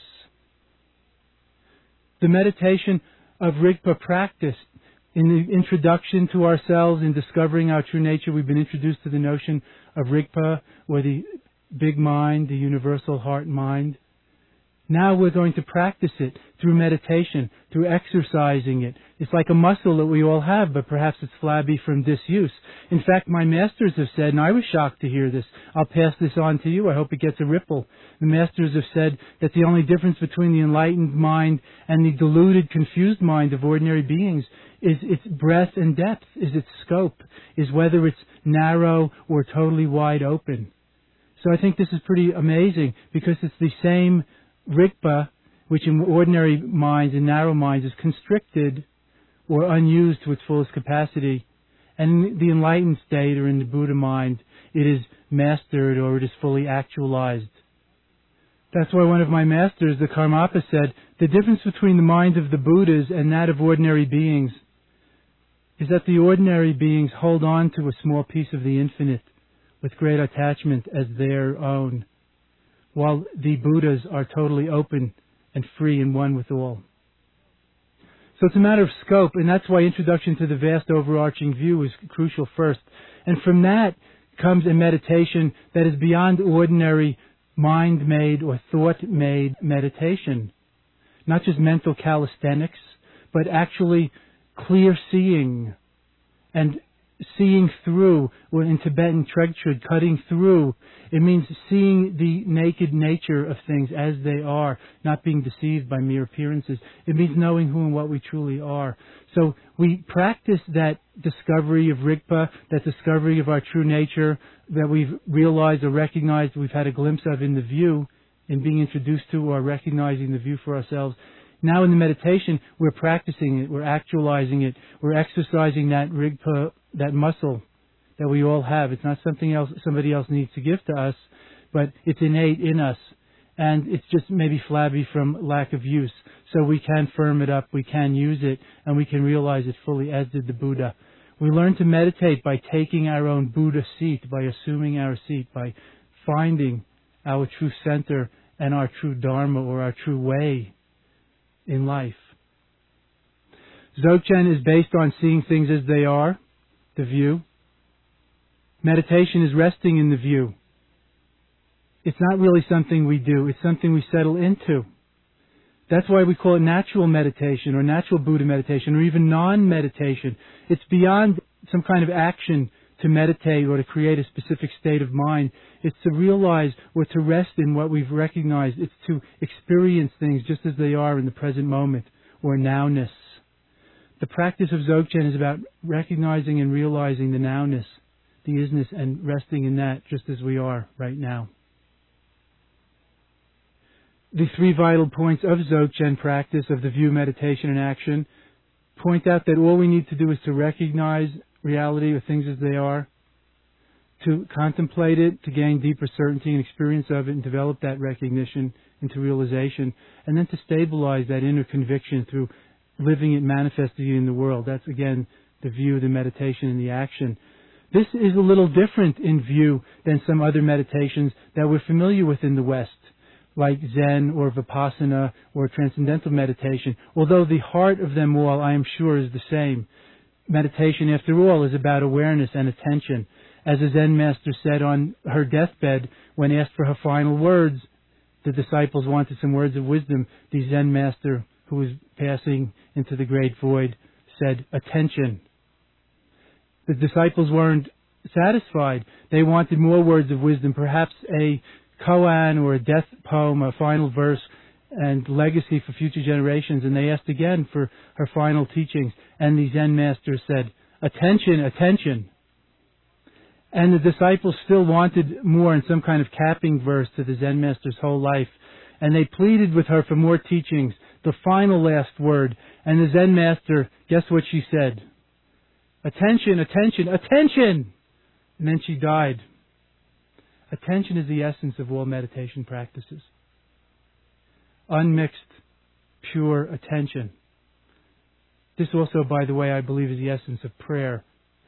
The meditation of Rigpa practice. In the introduction to ourselves, in discovering our true nature, we've been introduced to the notion of Rigpa, or the big mind, the universal heart mind. Now we're going to practice it through meditation, through exercising it. It's like a muscle that we all have, but perhaps it's flabby from disuse. In fact, my masters have said, and I was shocked to hear this, I'll pass this on to you, I hope it gets a ripple. The masters have said that the only difference between the enlightened mind and the deluded, confused mind of ordinary beings is its breadth and depth, is its scope, is whether it's narrow or totally wide open. So I think this is pretty amazing, because it's the same Rigpa, which in ordinary minds and narrow minds is constricted or unused to its fullest capacity. And in the enlightened state, or in the Buddha mind, it is mastered, or it is fully actualized. That's why one of my masters, the Karmapa, said, the difference between the mind of the Buddhas and that of ordinary beings is that the ordinary beings hold on to a small piece of the infinite with great attachment as their own, while the Buddhas are totally open and free and one with all. So it's a matter of scope, and that's why introduction to the vast overarching view is crucial first. And from that comes a meditation that is beyond ordinary mind-made or thought-made meditation. Not just mental calisthenics, but actually clear seeing and seeing through, or in Tibetan Tregchud, cutting through. It means seeing the naked nature of things as they are, not being deceived by mere appearances. It means knowing who and what we truly are. So we practice that discovery of Rigpa, that discovery of our true nature that we've realized or recognized, we've had a glimpse of in the view, in being introduced to or recognizing the view for ourselves. Now in the meditation, we're practicing it, we're actualizing it, we're exercising that Rigpa, that muscle that we all have. It's not something else somebody else needs to give to us, but it's innate in us. And it's just maybe flabby from lack of use. So we can firm it up, we can use it, and we can realize it fully, as did the Buddha. We learn to meditate by taking our own Buddha seat, by assuming our seat, by finding our true center and our true Dharma, or our true way in life. Dzogchen is based on seeing things as they are, the view. Meditation is resting in the view. It's not really something we do, it's something we settle into. That's why we call it natural meditation, or natural Buddha meditation, or even non-meditation. It's beyond some kind of action to meditate or to create a specific state of mind. It's to realize or to rest in what we've recognized. It's to experience things just as they are in the present moment, or nowness. The practice of Dzogchen is about recognizing and realizing the nowness, the isness, and resting in that just as we are right now. The three vital points of Dzogchen practice, of the view, meditation, and action, point out that all we need to do is to recognize reality or things as they are, to contemplate it, to gain deeper certainty and experience of it, and develop that recognition into realization, and then to stabilize that inner conviction through living it, manifesting it in the world. That's, again, the view, the meditation, and the action. This is a little different in view than some other meditations that we're familiar with in the West, like Zen or Vipassana or Transcendental Meditation, although the heart of them all, I am sure, is the same. Meditation, after all, is about awareness and attention. As a Zen master said on her deathbed, when asked for her final words, the disciples wanted some words of wisdom. The Zen master, who was passing into the great void, said, "Attention." The disciples weren't satisfied. They wanted more words of wisdom, perhaps a koan or a death poem, a final verse and legacy for future generations. And they asked again for her final teachings. And the Zen master said, "Attention, attention." And the disciples still wanted more, in some kind of capping verse to the Zen master's whole life. And they pleaded with her for more teachings, the final last word. And the Zen master, guess what she said? "Attention, attention, attention!" And then she died. Attention is the essence of all meditation practices. Unmixed, pure attention. This also, by the way, I believe is the essence of prayer.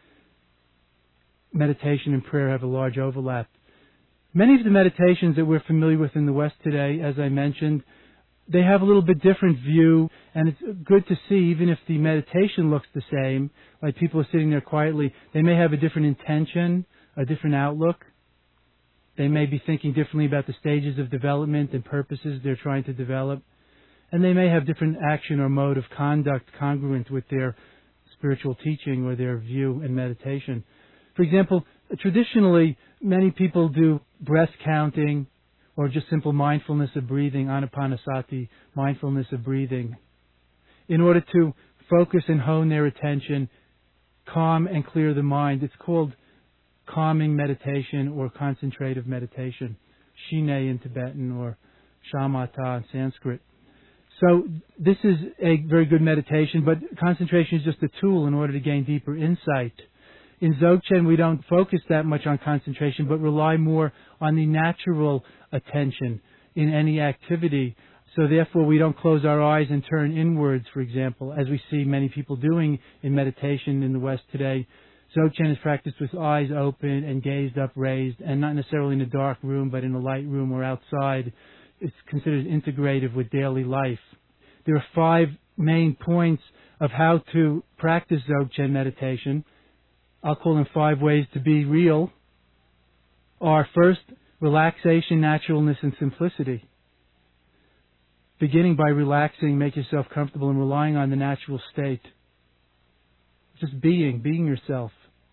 Meditation and prayer have a large overlap. Many of the meditations that we're familiar with in the West today, as I mentioned, they have a little bit different view, and it's good to see, even if the meditation looks the same, like people are sitting there quietly, they may have a different intention, a different outlook. They may be thinking differently about the stages of development and purposes they're trying to develop. And they may have different action or mode of conduct congruent with their spiritual teaching or their view and meditation. For example, traditionally, many people do breath counting or just simple mindfulness of breathing, anapanasati, mindfulness of breathing, in order to focus and hone their attention, calm and clear the mind. It's called calming meditation or concentrative meditation, shine in Tibetan or shamatha in Sanskrit. So this is a very good meditation, but concentration is just a tool in order to gain deeper insight. In Dzogchen, we don't focus that much on concentration, but rely more on the natural attention in any activity. So therefore, we don't close our eyes and turn inwards, for example, as we see many people doing in meditation in the West today. Dzogchen is practiced with eyes open and gazed upraised, and not necessarily in a dark room, but in a light room or outside. It's considered integrative with daily life. There are five main points of how to practice Dzogchen meditation, I'll call them five ways to be real, are first, relaxation, naturalness, and simplicity. Beginning by relaxing, make yourself comfortable and relying on the natural state. Just being, being yourself.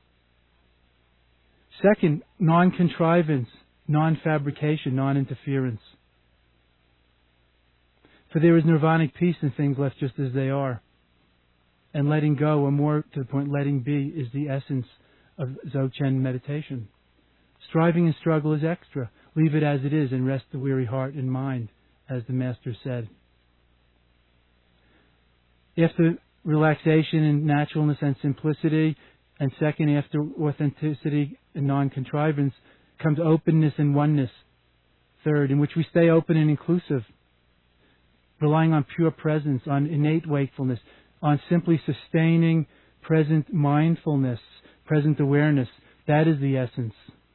Second, non-contrivance, non-fabrication, non-interference. For there is nirvanic peace in things left just as they are. And letting go, or more to the point, letting be, is the essence of Dzogchen meditation. Striving and struggle is extra. Leave it as it is and rest the weary heart and mind, as the Master said. After relaxation and naturalness and simplicity, and second, after authenticity and non-contrivance, comes openness and oneness. Third, in which we stay open and inclusive, relying on pure presence, on innate wakefulness, on simply sustaining present mindfulness, present awareness. That is the essence.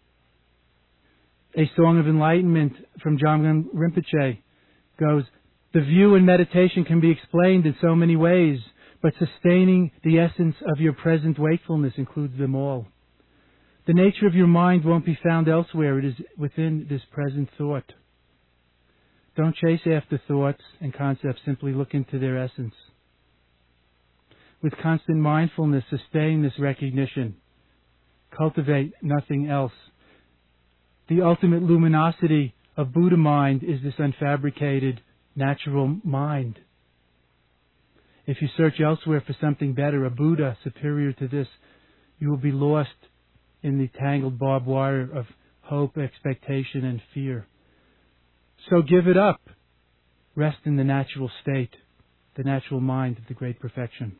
A Song of Enlightenment from Jamgon Rinpoche goes, the view in meditation can be explained in so many ways, but sustaining the essence of your present wakefulness includes them all. The nature of your mind won't be found elsewhere. It is within this present thought. Don't chase after thoughts and concepts. Simply look into their essence. With constant mindfulness, sustain this recognition. Cultivate nothing else. The ultimate luminosity of Buddha mind is this unfabricated, natural mind. If you search elsewhere for something better, a Buddha superior to this, you will be lost in the tangled barbed wire of hope, expectation, and fear. So give it up. Rest in the natural state, the natural mind of the great perfection.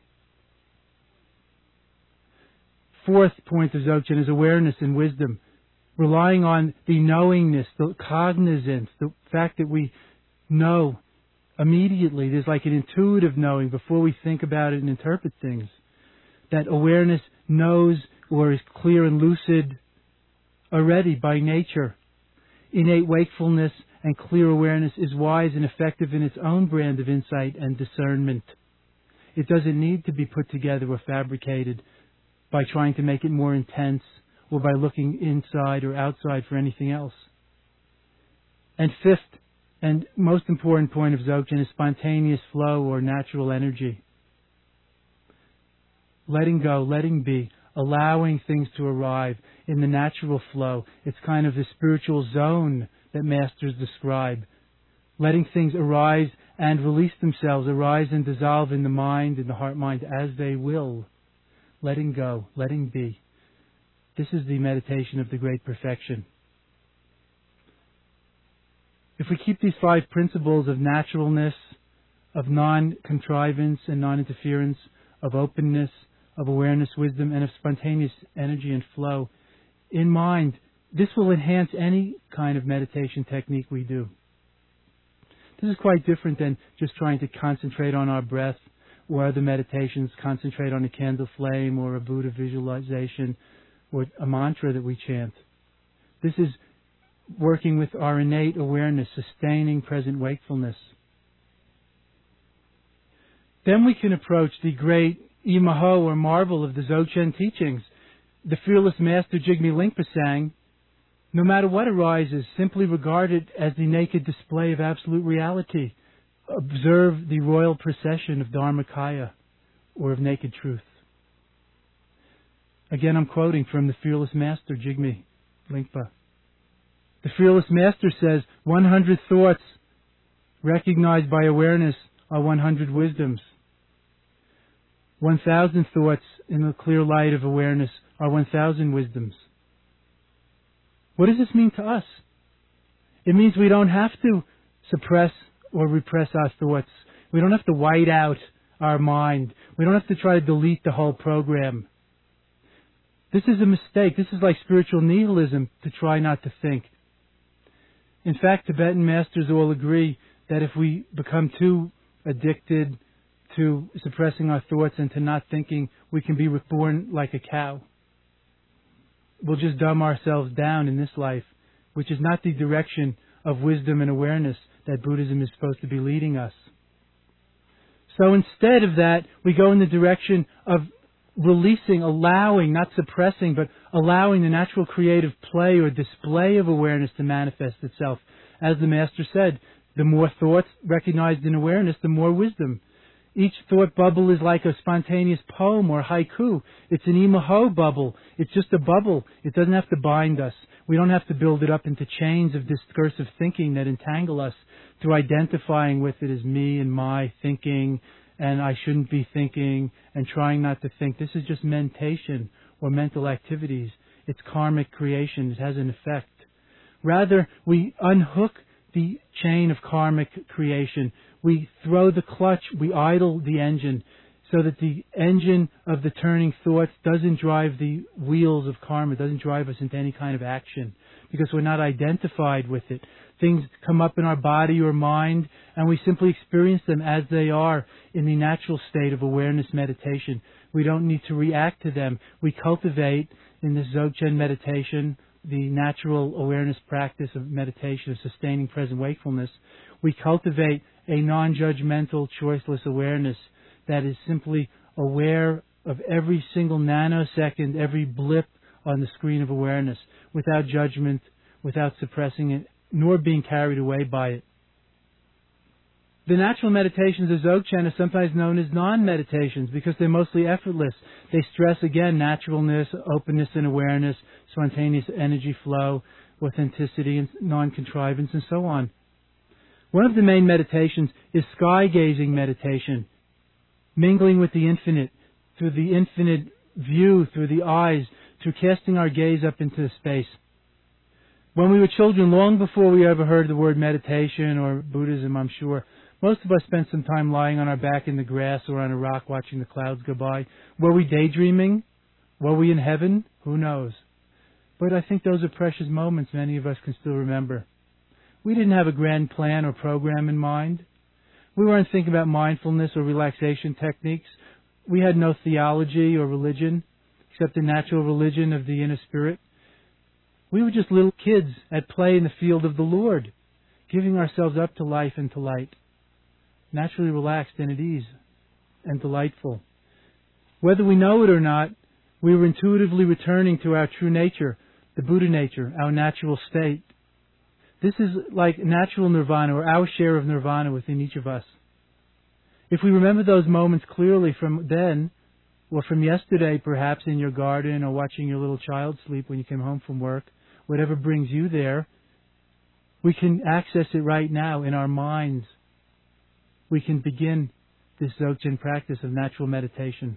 Fourth point of Dzogchen is awareness and wisdom. Relying on the knowingness, the cognizance, the fact that we know immediately. There's like an intuitive knowing before we think about it and interpret things. That awareness knows or is clear and lucid already by nature. Innate wakefulness and clear awareness is wise and effective in its own brand of insight and discernment. It doesn't need to be put together or fabricated by trying to make it more intense or by looking inside or outside for anything else. And fifth, and most important point of Dzogchen is spontaneous flow or natural energy. Letting go, letting be, allowing things to arrive in the natural flow. It's kind of the spiritual zone that masters describe. Letting things arise and release themselves, arise and dissolve in the mind, in the heart-mind as they will. Letting go, letting be. This is the meditation of the great perfection. If we keep these five principles of naturalness, of non-contrivance and non-interference, of openness, of awareness, wisdom, and of spontaneous energy and flow in mind, this will enhance any kind of meditation technique we do. This is quite different than just trying to concentrate on our breath or other meditations, concentrate on a candle flame or a Buddha visualization or a mantra that we chant. This is working with our innate awareness, sustaining present wakefulness. Then we can approach the great imaho or marvel of the Dzogchen teachings. The fearless master Jigme Lingpa sang, no matter what arises, simply regard it as the naked display of absolute reality. Observe the royal procession of Dharmakaya, or of naked truth. Again, I'm quoting from the fearless master Jigme Lingpa. The fearless master says, one hundred thoughts recognized by awareness are one hundred wisdoms. one thousand thoughts in the clear light of awareness are one thousand wisdoms. What does this mean to us? It means we don't have to suppress or repress our thoughts. We don't have to white out our mind. We don't have to try to delete the whole program. This is a mistake. This is like spiritual nihilism, to try not to think. In fact, Tibetan masters all agree that if we become too addicted to suppressing our thoughts and to not thinking, we can be reborn like a cow. We'll just dumb ourselves down in this life, which is not the direction of wisdom and awareness that Buddhism is supposed to be leading us. So instead of that, we go in the direction of releasing, allowing, not suppressing, but allowing the natural creative play or display of awareness to manifest itself. As the Master said, the more thoughts recognized in awareness, the more wisdom. Each thought bubble is like a spontaneous poem or haiku. It's an imaho bubble. It's just a bubble. It doesn't have to bind us. We don't have to build it up into chains of discursive thinking that entangle us through identifying with it as me and my thinking, and I shouldn't be thinking, and trying not to think. This is just mentation or mental activities. It's karmic creation. It has an effect. Rather, we unhook the chain of karmic creation. We throw the clutch, we idle the engine, so that the engine of the turning thoughts doesn't drive the wheels of karma, doesn't drive us into any kind of action, because we're not identified with it. Things come up in our body or mind, and we simply experience them as they are in the natural state of awareness meditation. We don't need to react to them. We cultivate, in this Dzogchen meditation, the natural awareness practice of meditation, of sustaining present wakefulness. We cultivate a non-judgmental, choiceless awareness that is simply aware of every single nanosecond, every blip on the screen of awareness, without judgment, without suppressing it, nor being carried away by it. The natural meditations of Dzogchen are sometimes known as non-meditations because they're mostly effortless. They stress, again, naturalness, openness and awareness, spontaneous energy flow, authenticity and non-contrivance, and so on. One of the main meditations is sky-gazing meditation, mingling with the infinite, through the infinite view, through the eyes, through casting our gaze up into space. When we were children, long before we ever heard the word meditation or Buddhism, I'm sure, most of us spent some time lying on our back in the grass or on a rock watching the clouds go by. Were we daydreaming? Were we in heaven? Who knows? But I think those are precious moments many of us can still remember. We didn't have a grand plan or program in mind. We weren't thinking about mindfulness or relaxation techniques. We had no theology or religion, except the natural religion of the inner spirit. We were just little kids at play in the field of the Lord, giving ourselves up to life and to light, naturally relaxed and at ease and delightful. Whether we know it or not, we were intuitively returning to our true nature, the Buddha nature, our natural state. This is like natural nirvana, or our share of nirvana within each of us. If we remember those moments clearly from then, or from yesterday perhaps in your garden, or watching your little child sleep when you came home from work, whatever brings you there, we can access it right now in our minds. We can begin this Dzogchen practice of natural meditation.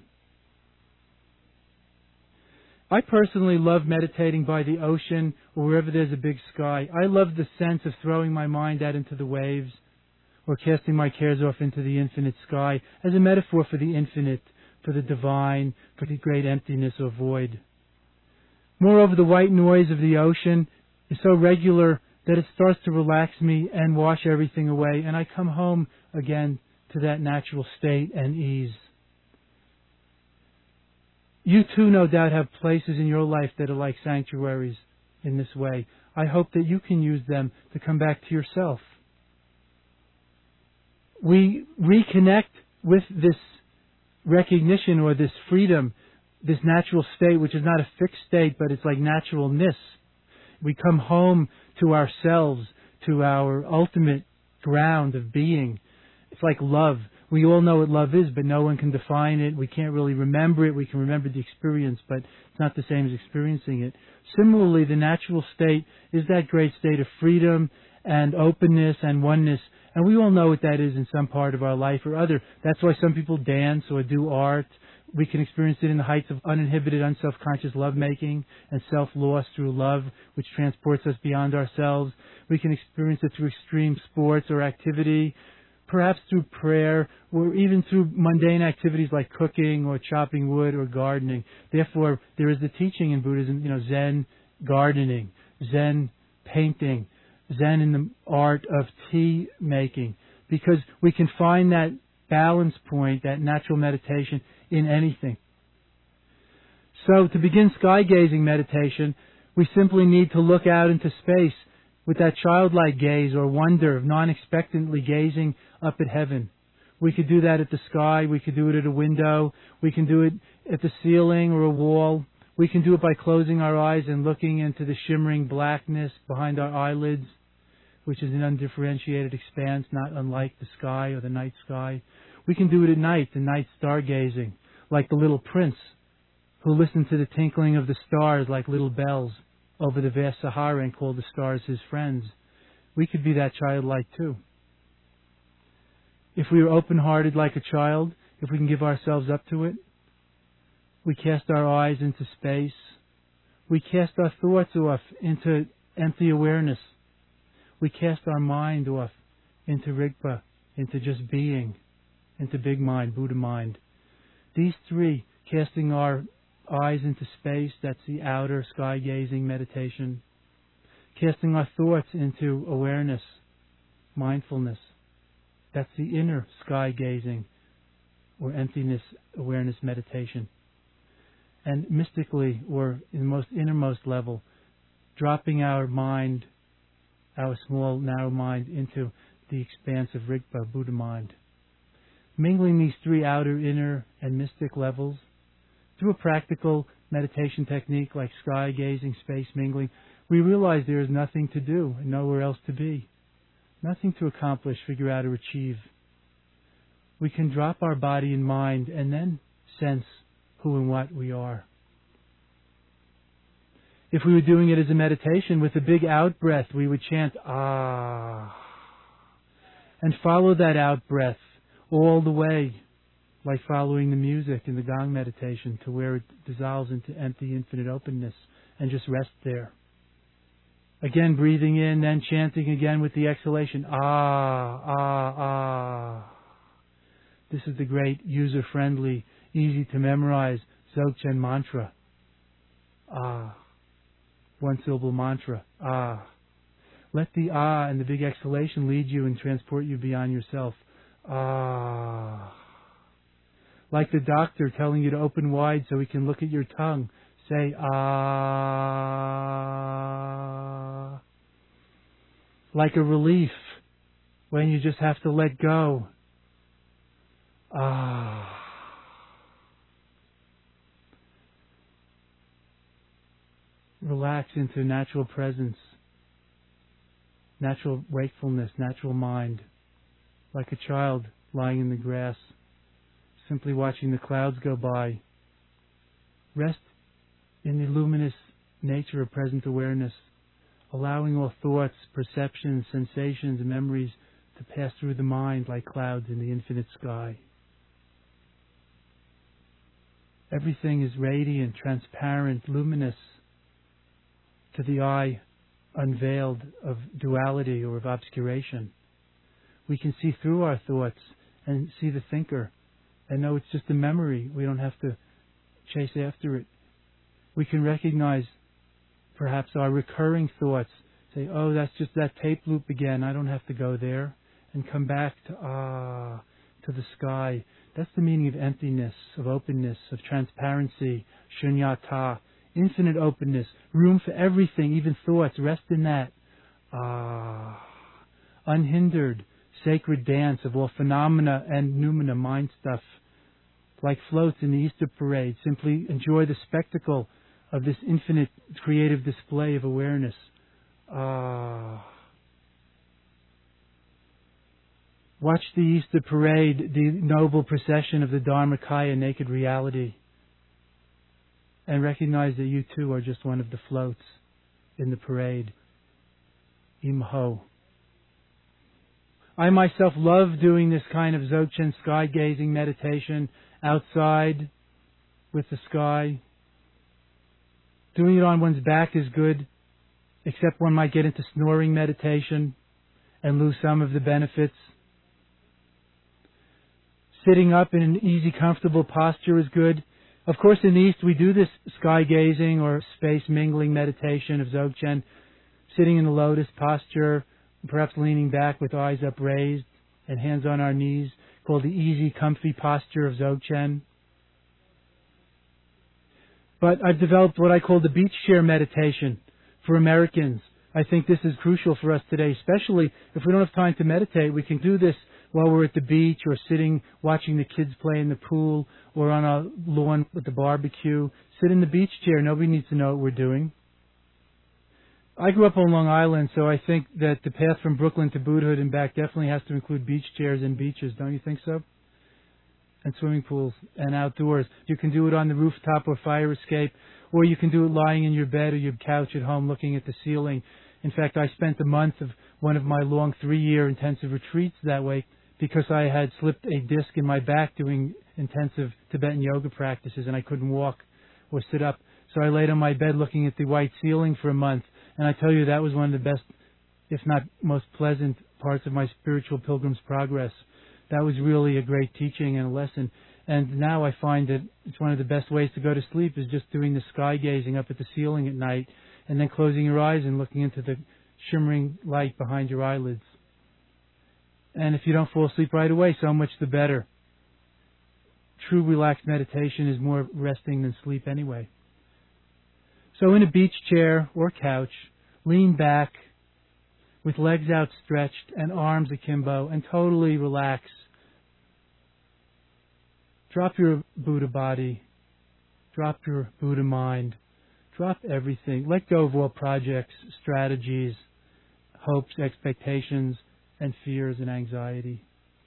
I personally love meditating by the ocean or wherever there's a big sky. I love the sense of throwing my mind out into the waves or casting my cares off into the infinite sky as a metaphor for the infinite, for the divine, for the great emptiness or void. Moreover, the white noise of the ocean is so regular that it starts to relax me and wash everything away, and I come home again to that natural state and ease. You too, no doubt, have places in your life that are like sanctuaries in this way. I hope that you can use them to come back to yourself. We reconnect with this recognition or this freedom, this natural state, which is not a fixed state, but it's like naturalness. We come home to ourselves, to our ultimate ground of being. It's like love. We all know what love is, but no one can define it. We can't really remember it. We can remember the experience, but it's not the same as experiencing it. Similarly, the natural state is that great state of freedom and openness and oneness, and we all know what that is in some part of our life or other. That's why some people dance or do art. We can experience it in the heights of uninhibited, unself-conscious lovemaking and self-loss through love, which transports us beyond ourselves. We can experience it through extreme sports or activity, perhaps through prayer, or even through mundane activities like cooking or chopping wood or gardening. Therefore, there is the teaching in Buddhism, you know, Zen gardening, Zen painting, Zen in the art of tea making, because we can find that balance point, that natural meditation in anything. So to begin sky-gazing meditation, we simply need to look out into space with that childlike gaze or wonder of non-expectantly gazing up at heaven. We could do that at the sky. We could do it at a window. We can do it at the ceiling or a wall. We can do it by closing our eyes and looking into the shimmering blackness behind our eyelids, which is an undifferentiated expanse, not unlike the sky or the night sky. We can do it at night, the night stargazing, like the little prince who listened to the tinkling of the stars like little bells over the vast Sahara and called the stars his friends. We could be that childlike too. If we are open-hearted like a child, if we can give ourselves up to it, we cast our eyes into space. We cast our thoughts off into empty awareness. We cast our mind off into Rigpa, into just being, into big mind, Buddha mind. These three, casting our eyes into space, that's the outer sky-gazing meditation. Casting our thoughts into awareness, mindfulness, that's the inner sky-gazing or emptiness awareness meditation. And mystically, or in the most innermost level, dropping our mind, our small, narrow mind, into the expanse of Rigpa, Buddha mind. Mingling these three outer, inner, and mystic levels through a practical meditation technique like sky gazing, space mingling, we realize there is nothing to do and nowhere else to be. Nothing to accomplish, figure out, or achieve. We can drop our body and mind and then sense who and what we are. If we were doing it as a meditation with a big out breath, we would chant, ah, and follow that out breath all the way, like following the music in the Gong meditation to where it dissolves into empty, infinite openness, and just rest there. Again, breathing in, then chanting again with the exhalation, ah, ah, ah. This is the great, user-friendly, easy to memorize Dzogchen mantra. Ah. One syllable mantra. Ah. Let the ah and the big exhalation lead you and transport you beyond yourself. Ah. Like the doctor telling you to open wide so he can look at your tongue. Say ah. Like a relief when you just have to let go. Ah. Relax into natural presence, natural wakefulness, natural mind, like a child lying in the grass, simply watching the clouds go by. Rest in the luminous nature of present awareness, allowing all thoughts, perceptions, sensations, and memories to pass through the mind like clouds in the infinite sky. Everything is radiant, transparent, luminous, to the eye unveiled of duality or of obscuration. We can see through our thoughts and see the thinker and know it's just a memory. We don't have to chase after it. We can recognize perhaps our recurring thoughts, say, oh, that's just that tape loop again, I don't have to go there, and come back to, ah, to the sky. That's the meaning of emptiness, of openness, of transparency, shunyata, infinite openness, room for everything, even thoughts. Rest in that. Ah, unhindered, sacred dance of all phenomena and noumena, mind stuff, like floats in the Easter parade. Simply enjoy the spectacle of this infinite creative display of awareness. Ah. Watch the Easter parade, the noble procession of the Dharmakaya, naked reality. And recognize that you too are just one of the floats in the parade. Imho. I myself love doing this kind of Dzogchen sky-gazing meditation outside with the sky. Doing it on one's back is good, except one might get into snoring meditation and lose some of the benefits. Sitting up in an easy, comfortable posture is good. Of course, in the East, we do this sky-gazing or space-mingling meditation of Dzogchen, sitting in the lotus posture, perhaps leaning back with eyes upraised and hands on our knees, called the easy, comfy posture of Dzogchen. But I've developed what I call the beach chair meditation for Americans. I think this is crucial for us today, especially if we don't have time to meditate. We can do this while we're at the beach or sitting watching the kids play in the pool or on a lawn with the barbecue. Sit in the beach chair. Nobody needs to know what we're doing. I grew up on Long Island, so I think that the path from Brooklyn to Buddhahood and back definitely has to include beach chairs and beaches. Don't you think so? And swimming pools and outdoors. You can do it on the rooftop or fire escape, or you can do it lying in your bed or your couch at home looking at the ceiling. In fact, I spent a month of one of my long three-year intensive retreats that way because I had slipped a disc in my back doing intensive Tibetan yoga practices and I couldn't walk or sit up. So I laid on my bed looking at the white ceiling for a month. And I tell you, that was one of the best, if not most pleasant, parts of my spiritual pilgrim's progress. That was really a great teaching and a lesson. And now I find that it's one of the best ways to go to sleep is just doing the sky gazing up at the ceiling at night and then closing your eyes and looking into the shimmering light behind your eyelids. And if you don't fall asleep right away, so much the better. True relaxed meditation is more resting than sleep anyway. So in a beach chair or couch, lean back with legs outstretched and arms akimbo and totally relax. Drop your Buddha body. Drop your Buddha mind. Drop everything. Let go of all projects, strategies, hopes, expectations, and fears and anxiety.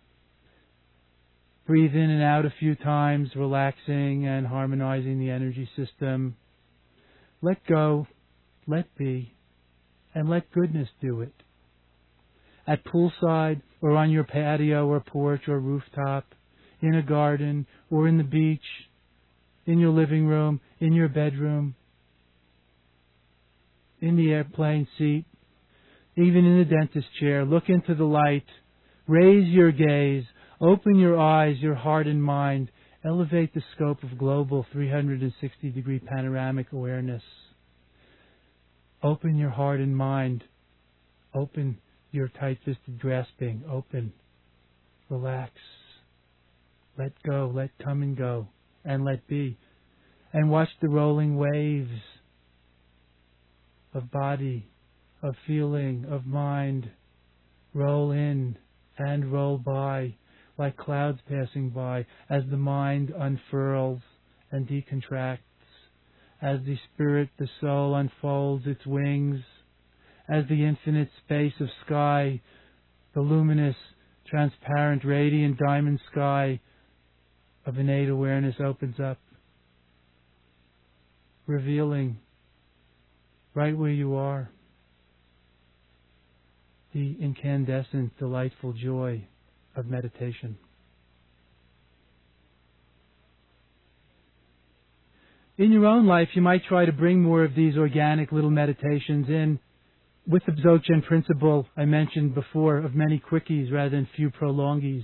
Breathe in and out a few times, relaxing and harmonizing the energy system. Let go, let be, and let goodness do it. At poolside or on your patio or porch or rooftop, in a garden or in the beach, in your living room, in your bedroom, in the airplane seat, even in the dentist chair, look into the light, raise your gaze, open your eyes, your heart and mind, elevate the scope of global three hundred sixty degree panoramic awareness. Open your heart and mind. Open your tight-fisted grasping. Open. Relax. Let go. Let come and go. And let be. And watch the rolling waves of body, of feeling, of mind roll in and roll by like clouds passing by as the mind unfurls and decontracts, as the spirit, the soul unfolds its wings, as the infinite space of sky, the luminous, transparent, radiant diamond sky of innate awareness opens up, revealing right where you are the incandescent, delightful joy of meditation. In your own life, you might try to bring more of these organic little meditations in with the Dzogchen principle I mentioned before of many quickies rather than few prolongies.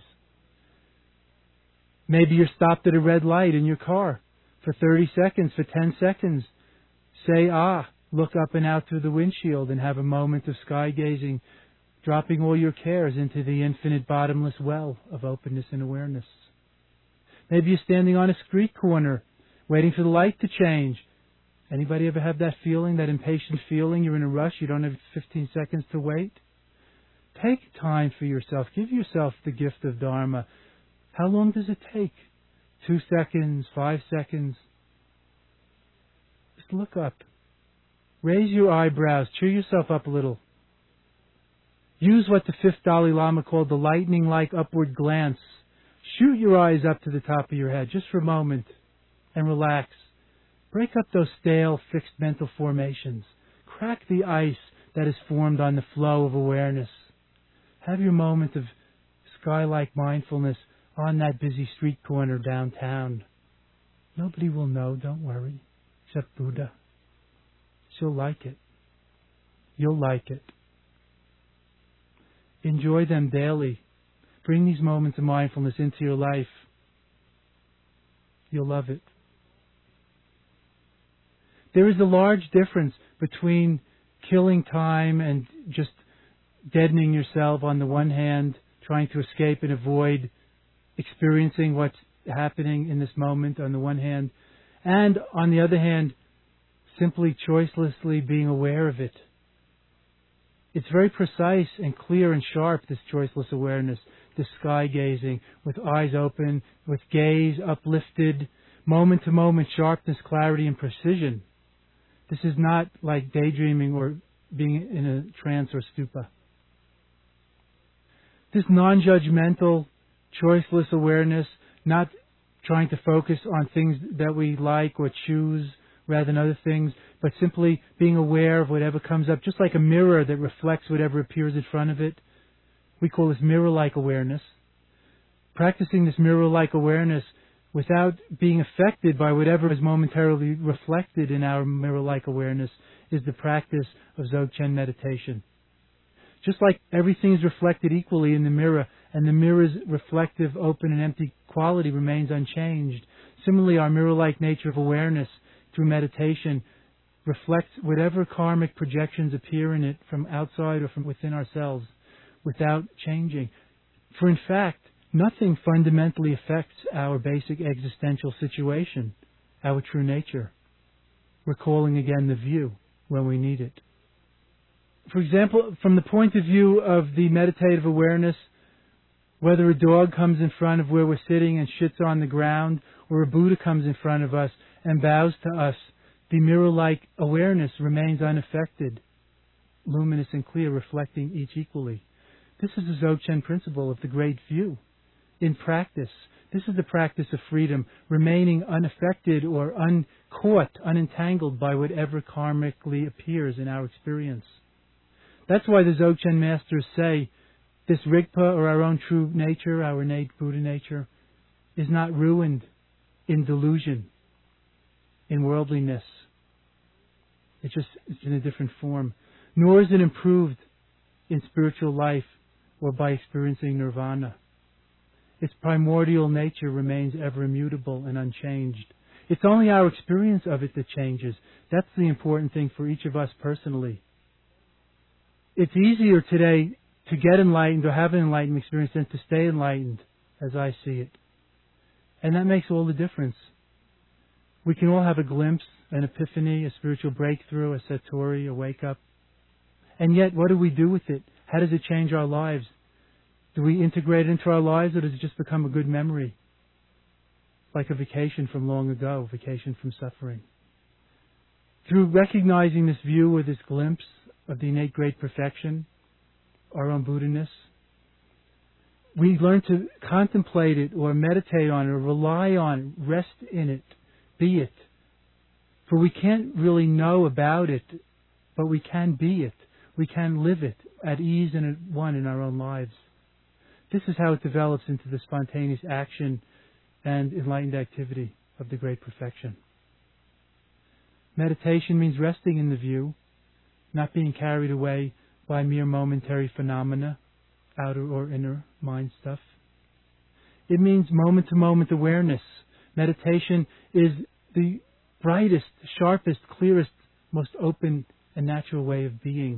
Maybe you're stopped at a red light in your car for thirty seconds, for ten seconds. Say, ah, look up and out through the windshield and have a moment of sky gazing, dropping all your cares into the infinite bottomless well of openness and awareness. Maybe you're standing on a street corner, waiting for the light to change. Anybody ever have that feeling, that impatient feeling? You're in a rush, you don't have fifteen seconds to wait? Take time for yourself. Give yourself the gift of Dharma. How long does it take? Two seconds, five seconds? Just look up. Raise your eyebrows. Cheer yourself up a little. Use what the fifth Dalai Lama called the lightning-like upward glance. Shoot your eyes up to the top of your head just for a moment and relax. Break up those stale, fixed mental formations. Crack the ice that is formed on the flow of awareness. Have your moment of sky-like mindfulness on that busy street corner downtown. Nobody will know, don't worry, except Buddha. She'll like it. You'll like it. Enjoy them daily. Bring these moments of mindfulness into your life. You'll love it. There is a large difference between killing time and just deadening yourself on the one hand, trying to escape and avoid experiencing what's happening in this moment on the one hand, and on the other hand, simply choicelessly being aware of it. It's very precise and clear and sharp, this choiceless awareness. the sky gazing, with eyes open, with gaze uplifted, moment to moment sharpness, clarity, and precision. This is not like daydreaming or being in a trance or stupa. This non-judgmental, choiceless awareness, not trying to focus on things that we like or choose rather than other things, but simply being aware of whatever comes up, just like a mirror that reflects whatever appears in front of it. We call this mirror-like awareness. Practicing this mirror-like awareness without being affected by whatever is momentarily reflected in our mirror-like awareness is the practice of Dzogchen meditation. Just like everything is reflected equally in the mirror, and the mirror's reflective, open, and empty quality remains unchanged, similarly our mirror-like nature of awareness through meditation reflects whatever karmic projections appear in it from outside or from within ourselves without changing. For in fact, nothing fundamentally affects our basic existential situation, our true nature. Recalling again the view when we need it. For example, from the point of view of the meditative awareness, whether a dog comes in front of where we're sitting and shits on the ground, or a Buddha comes in front of us and bows to us, the mirror-like awareness remains unaffected, luminous and clear, reflecting each equally. This is the Dzogchen principle of the great view. In practice, this is the practice of freedom, remaining unaffected or uncaught, unentangled by whatever karmically appears in our experience. That's why the Dzogchen masters say this Rigpa, or our own true nature, our innate Buddha nature, is not ruined in delusion, in worldliness. It's just it's in a different form. Nor is it improved in spiritual life or by experiencing nirvana. Its primordial nature remains ever immutable and unchanged. It's only our experience of it that changes. That's the important thing for each of us personally. It's easier today to get enlightened or have an enlightened experience than to stay enlightened, as I see it. And that makes all the difference. We can all have a glimpse, an epiphany, a spiritual breakthrough, a satori, a wake-up. And yet, what do we do with it? How does it change our lives? Do we integrate it into our lives, or does it just become a good memory? Like a vacation from long ago, vacation from suffering. Through recognizing this view or this glimpse of the innate great perfection, our own Buddha-ness, we learn to contemplate it or meditate on it or rely on it, rest in it, be it. For we can't really know about it, but we can be it. We can live it at ease and at one in our own lives. This is how it develops into the spontaneous action and enlightened activity of the great perfection. Meditation means resting in the view, not being carried away by mere momentary phenomena, outer or inner mind stuff. It means moment-to-moment awareness. Meditation is the brightest, sharpest, clearest, most open and natural way of being.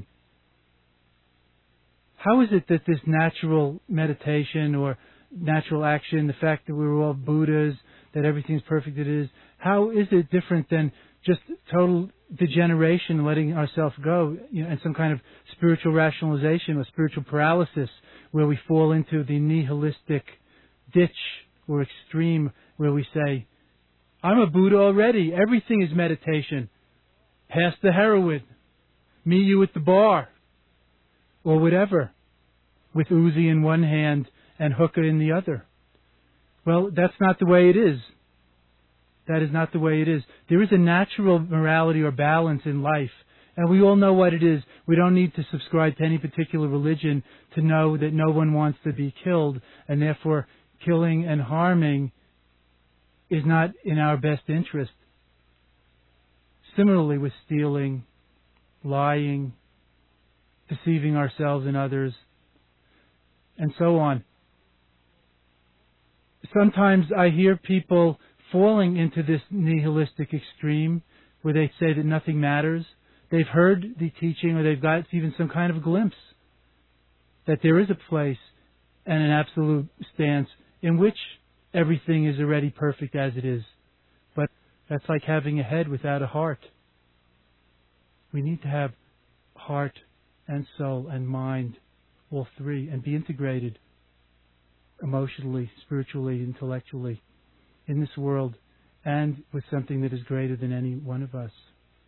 How is it that this natural meditation or natural action, the fact that we're all Buddhas, that everything's perfect it is, how is it different than just total degeneration, letting ourselves go, you know, and some kind of spiritual rationalization or spiritual paralysis where we fall into the nihilistic ditch or extreme where we say, I'm a Buddha already. Everything is meditation. Pass the heroin. Me, you at the bar. Or whatever. With Uzi in one hand and hookah in the other. Well, that's not the way it is. That is not the way it is. There is a natural morality or balance in life. And we all know what it is. We don't need to subscribe to any particular religion to know that no one wants to be killed. And therefore, killing and harming is not in our best interest. Similarly with stealing, lying, deceiving ourselves and others, and so on. Sometimes I hear people falling into this nihilistic extreme where they say that nothing matters. They've heard the teaching or they've got even some kind of glimpse that there is a place and an absolute stance in which everything is already perfect as it is. But that's like having a head without a heart. We need to have heart and soul and mind, all three, and be integrated. emotionally, spiritually, intellectually, in this world, and with something that is greater than any one of us.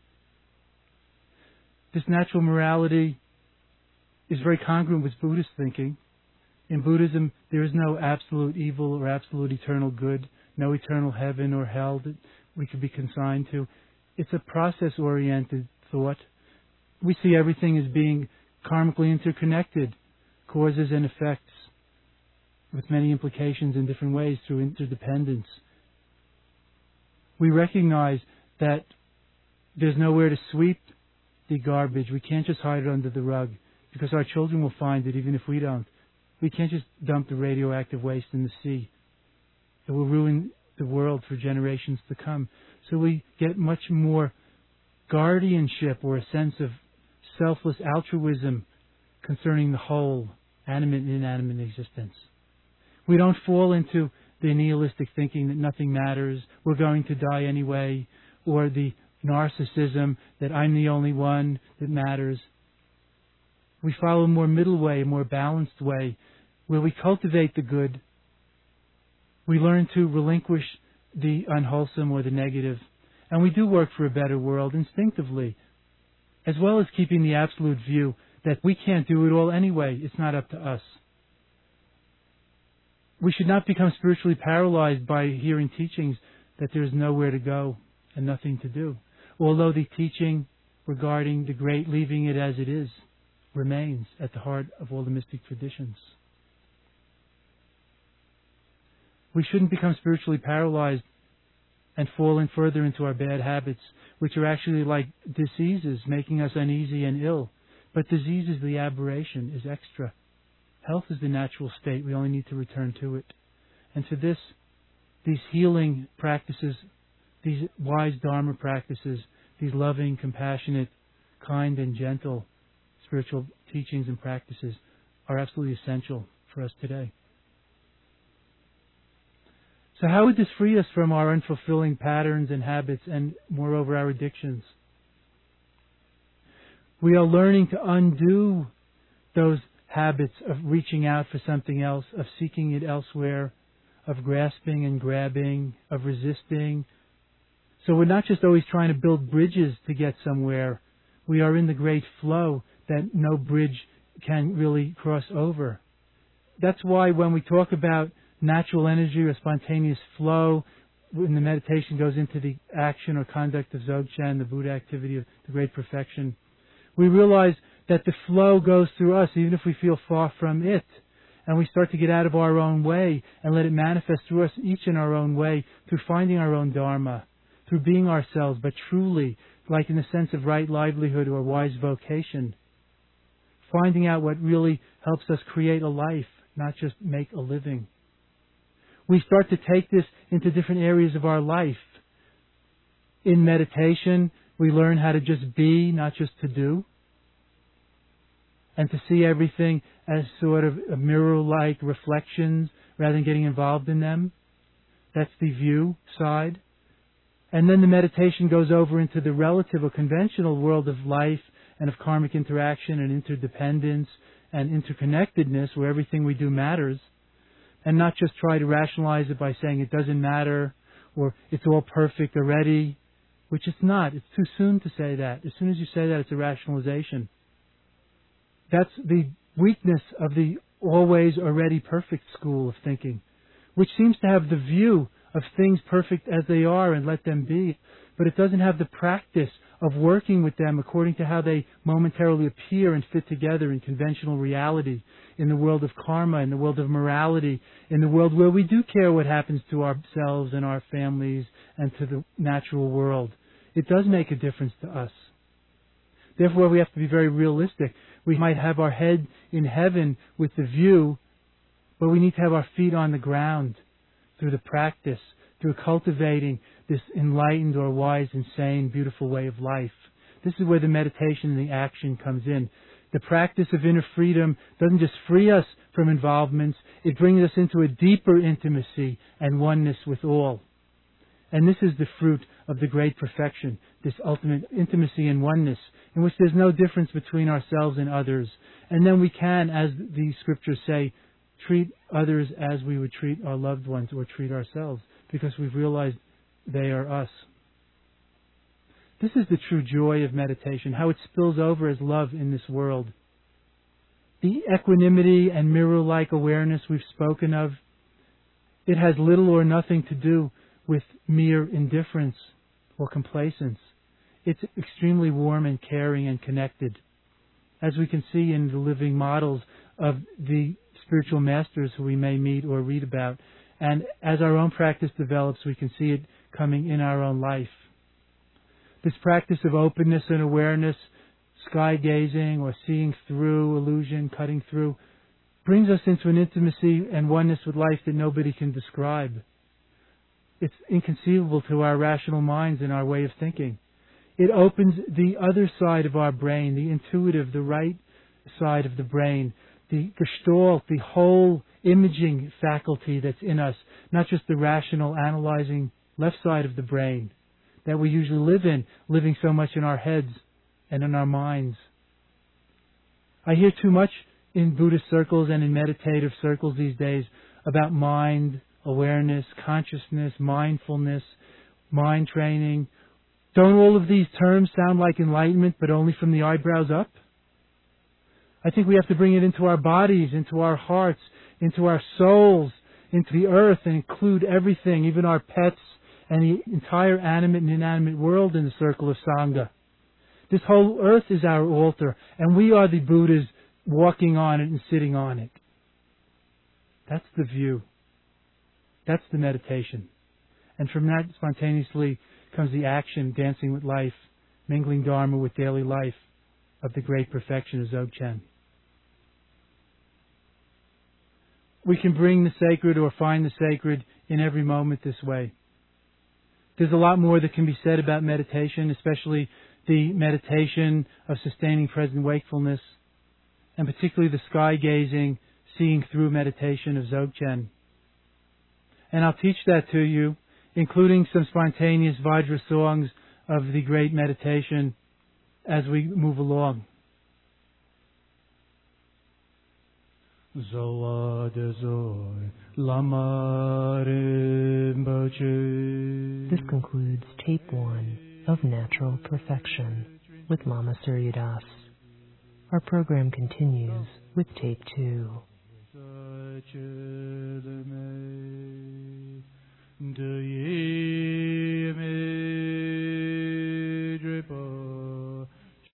This natural morality is very congruent with Buddhist thinking. In Buddhism, there is no absolute evil or absolute eternal good, no eternal heaven or hell that we could be consigned to. It's a process-oriented thought. We see everything as being karmically interconnected, causes and effects, with many implications in different ways through interdependence. We recognize that there's nowhere to sweep the garbage. We can't just hide it under the rug, because our children will find it even if we don't. We can't just dump the radioactive waste in the sea. It will ruin the world for generations to come. So we get much more guardianship or a sense of selfless altruism concerning the whole, animate and inanimate existence. We don't fall into the nihilistic thinking that nothing matters, we're going to die anyway, or the narcissism that I'm the only one that matters. We follow a more middle way, a more balanced way, where we cultivate the good. We learn to relinquish the unwholesome or the negative, and we do work for a better world instinctively, as well as keeping the absolute view that we can't do it all anyway. It's not up to us. We should not become spiritually paralyzed by hearing teachings that there is nowhere to go and nothing to do, although the teaching regarding the great leaving it as it is remains at the heart of all the mystic traditions. We shouldn't become spiritually paralyzed and fall in further into our bad habits, which are actually like diseases, making us uneasy and ill. But disease is the aberration, is extra. Health is the natural state. We only need to return to it. And to this, these healing practices, these wise Dharma practices, these loving, compassionate, kind and gentle spiritual teachings and practices are absolutely essential for us today. So how would this free us from our unfulfilling patterns and habits and, moreover, our addictions? We are learning to undo those habits of reaching out for something else, of seeking it elsewhere, of grasping and grabbing, of resisting. So we're not just always trying to build bridges to get somewhere. We are in the great flow that no bridge can really cross over. That's why when we talk about natural energy or spontaneous flow, when the meditation goes into the action or conduct of Dzogchen, the Buddha activity of the great perfection, we realize that the flow goes through us even if we feel far from it. And we start to get out of our own way and let it manifest through us each in our own way, through finding our own Dharma, through being ourselves, but truly, like in the sense of right livelihood or wise vocation, finding out what really helps us create a life, not just make a living. We start to take this into different areas of our life. In meditation, we learn how to just be, not just to do, and to see everything as sort of a mirror-like reflections rather than getting involved in them. That's the view side. And then the meditation goes over into the relative or conventional world of life and of karmic interaction and interdependence and interconnectedness, where everything we do matters, and not just try to rationalize it by saying it doesn't matter or it's all perfect already, which it's not. It's too soon to say that. As soon as you say that, it's a rationalization. That's the weakness of the always already perfect school of thinking, which seems to have the view of things perfect as they are and let them be, but it doesn't have the practice of working with them according to how they momentarily appear and fit together in conventional reality, in the world of karma, in the world of morality, in the world where we do care what happens to ourselves and our families and to the natural world. It does make a difference to us. Therefore, we have to be very realistic. We might have our head in heaven with the view, but we need to have our feet on the ground through the practice, through cultivating this enlightened or wise and sane, beautiful way of life. This is where the meditation and the action comes in. The practice of inner freedom doesn't just free us from involvements, it brings us into a deeper intimacy and oneness with all. And this is the fruit of the great perfection, this ultimate intimacy and oneness, in which there's no difference between ourselves and others. And then we can, as the scriptures say, treat others as we would treat our loved ones or treat ourselves, because we've realized they are us. This is the true joy of meditation, how it spills over as love in this world. The equanimity and mirror-like awareness we've spoken of, it has little or nothing to do with mere indifference or complacence. It's extremely warm and caring and connected, as we can see in the living models of the spiritual masters who we may meet or read about. And as our own practice develops, we can see it coming in our own life. This practice of openness and awareness, sky gazing or seeing through illusion, cutting through, brings us into an intimacy and oneness with life that nobody can describe. It's inconceivable to our rational minds and our way of thinking. It opens the other side of our brain, the intuitive, the right side of the brain, the gestalt, the whole imaging faculty that's in us, not just the rational, analyzing left side of the brain that we usually live in, living so much in our heads and in our minds. I hear too much in Buddhist circles and in meditative circles these days about mind, awareness, consciousness, mindfulness, mind training. Don't all of these terms sound like enlightenment, but only from the eyebrows up? I think we have to bring it into our bodies, into our hearts, into our souls, into the earth, and include everything, even our pets and the entire animate and inanimate world in the circle of Sangha. This whole earth is our altar, and we are the Buddhas walking on it and sitting on it. That's the view. That's the meditation. And from that spontaneously comes the action, dancing with life, mingling Dharma with daily life of the great perfection of Dzogchen. We can bring the sacred or find the sacred in every moment this way. There's a lot more that can be said about meditation, especially the meditation of sustaining present wakefulness, and particularly the sky-gazing, seeing through meditation of Dzogchen. And I'll teach that to you, including some spontaneous Vajra songs of the great meditation as we move along. This concludes tape one of Natural Perfection with Lama Surya Das. Our program continues with tape two. Do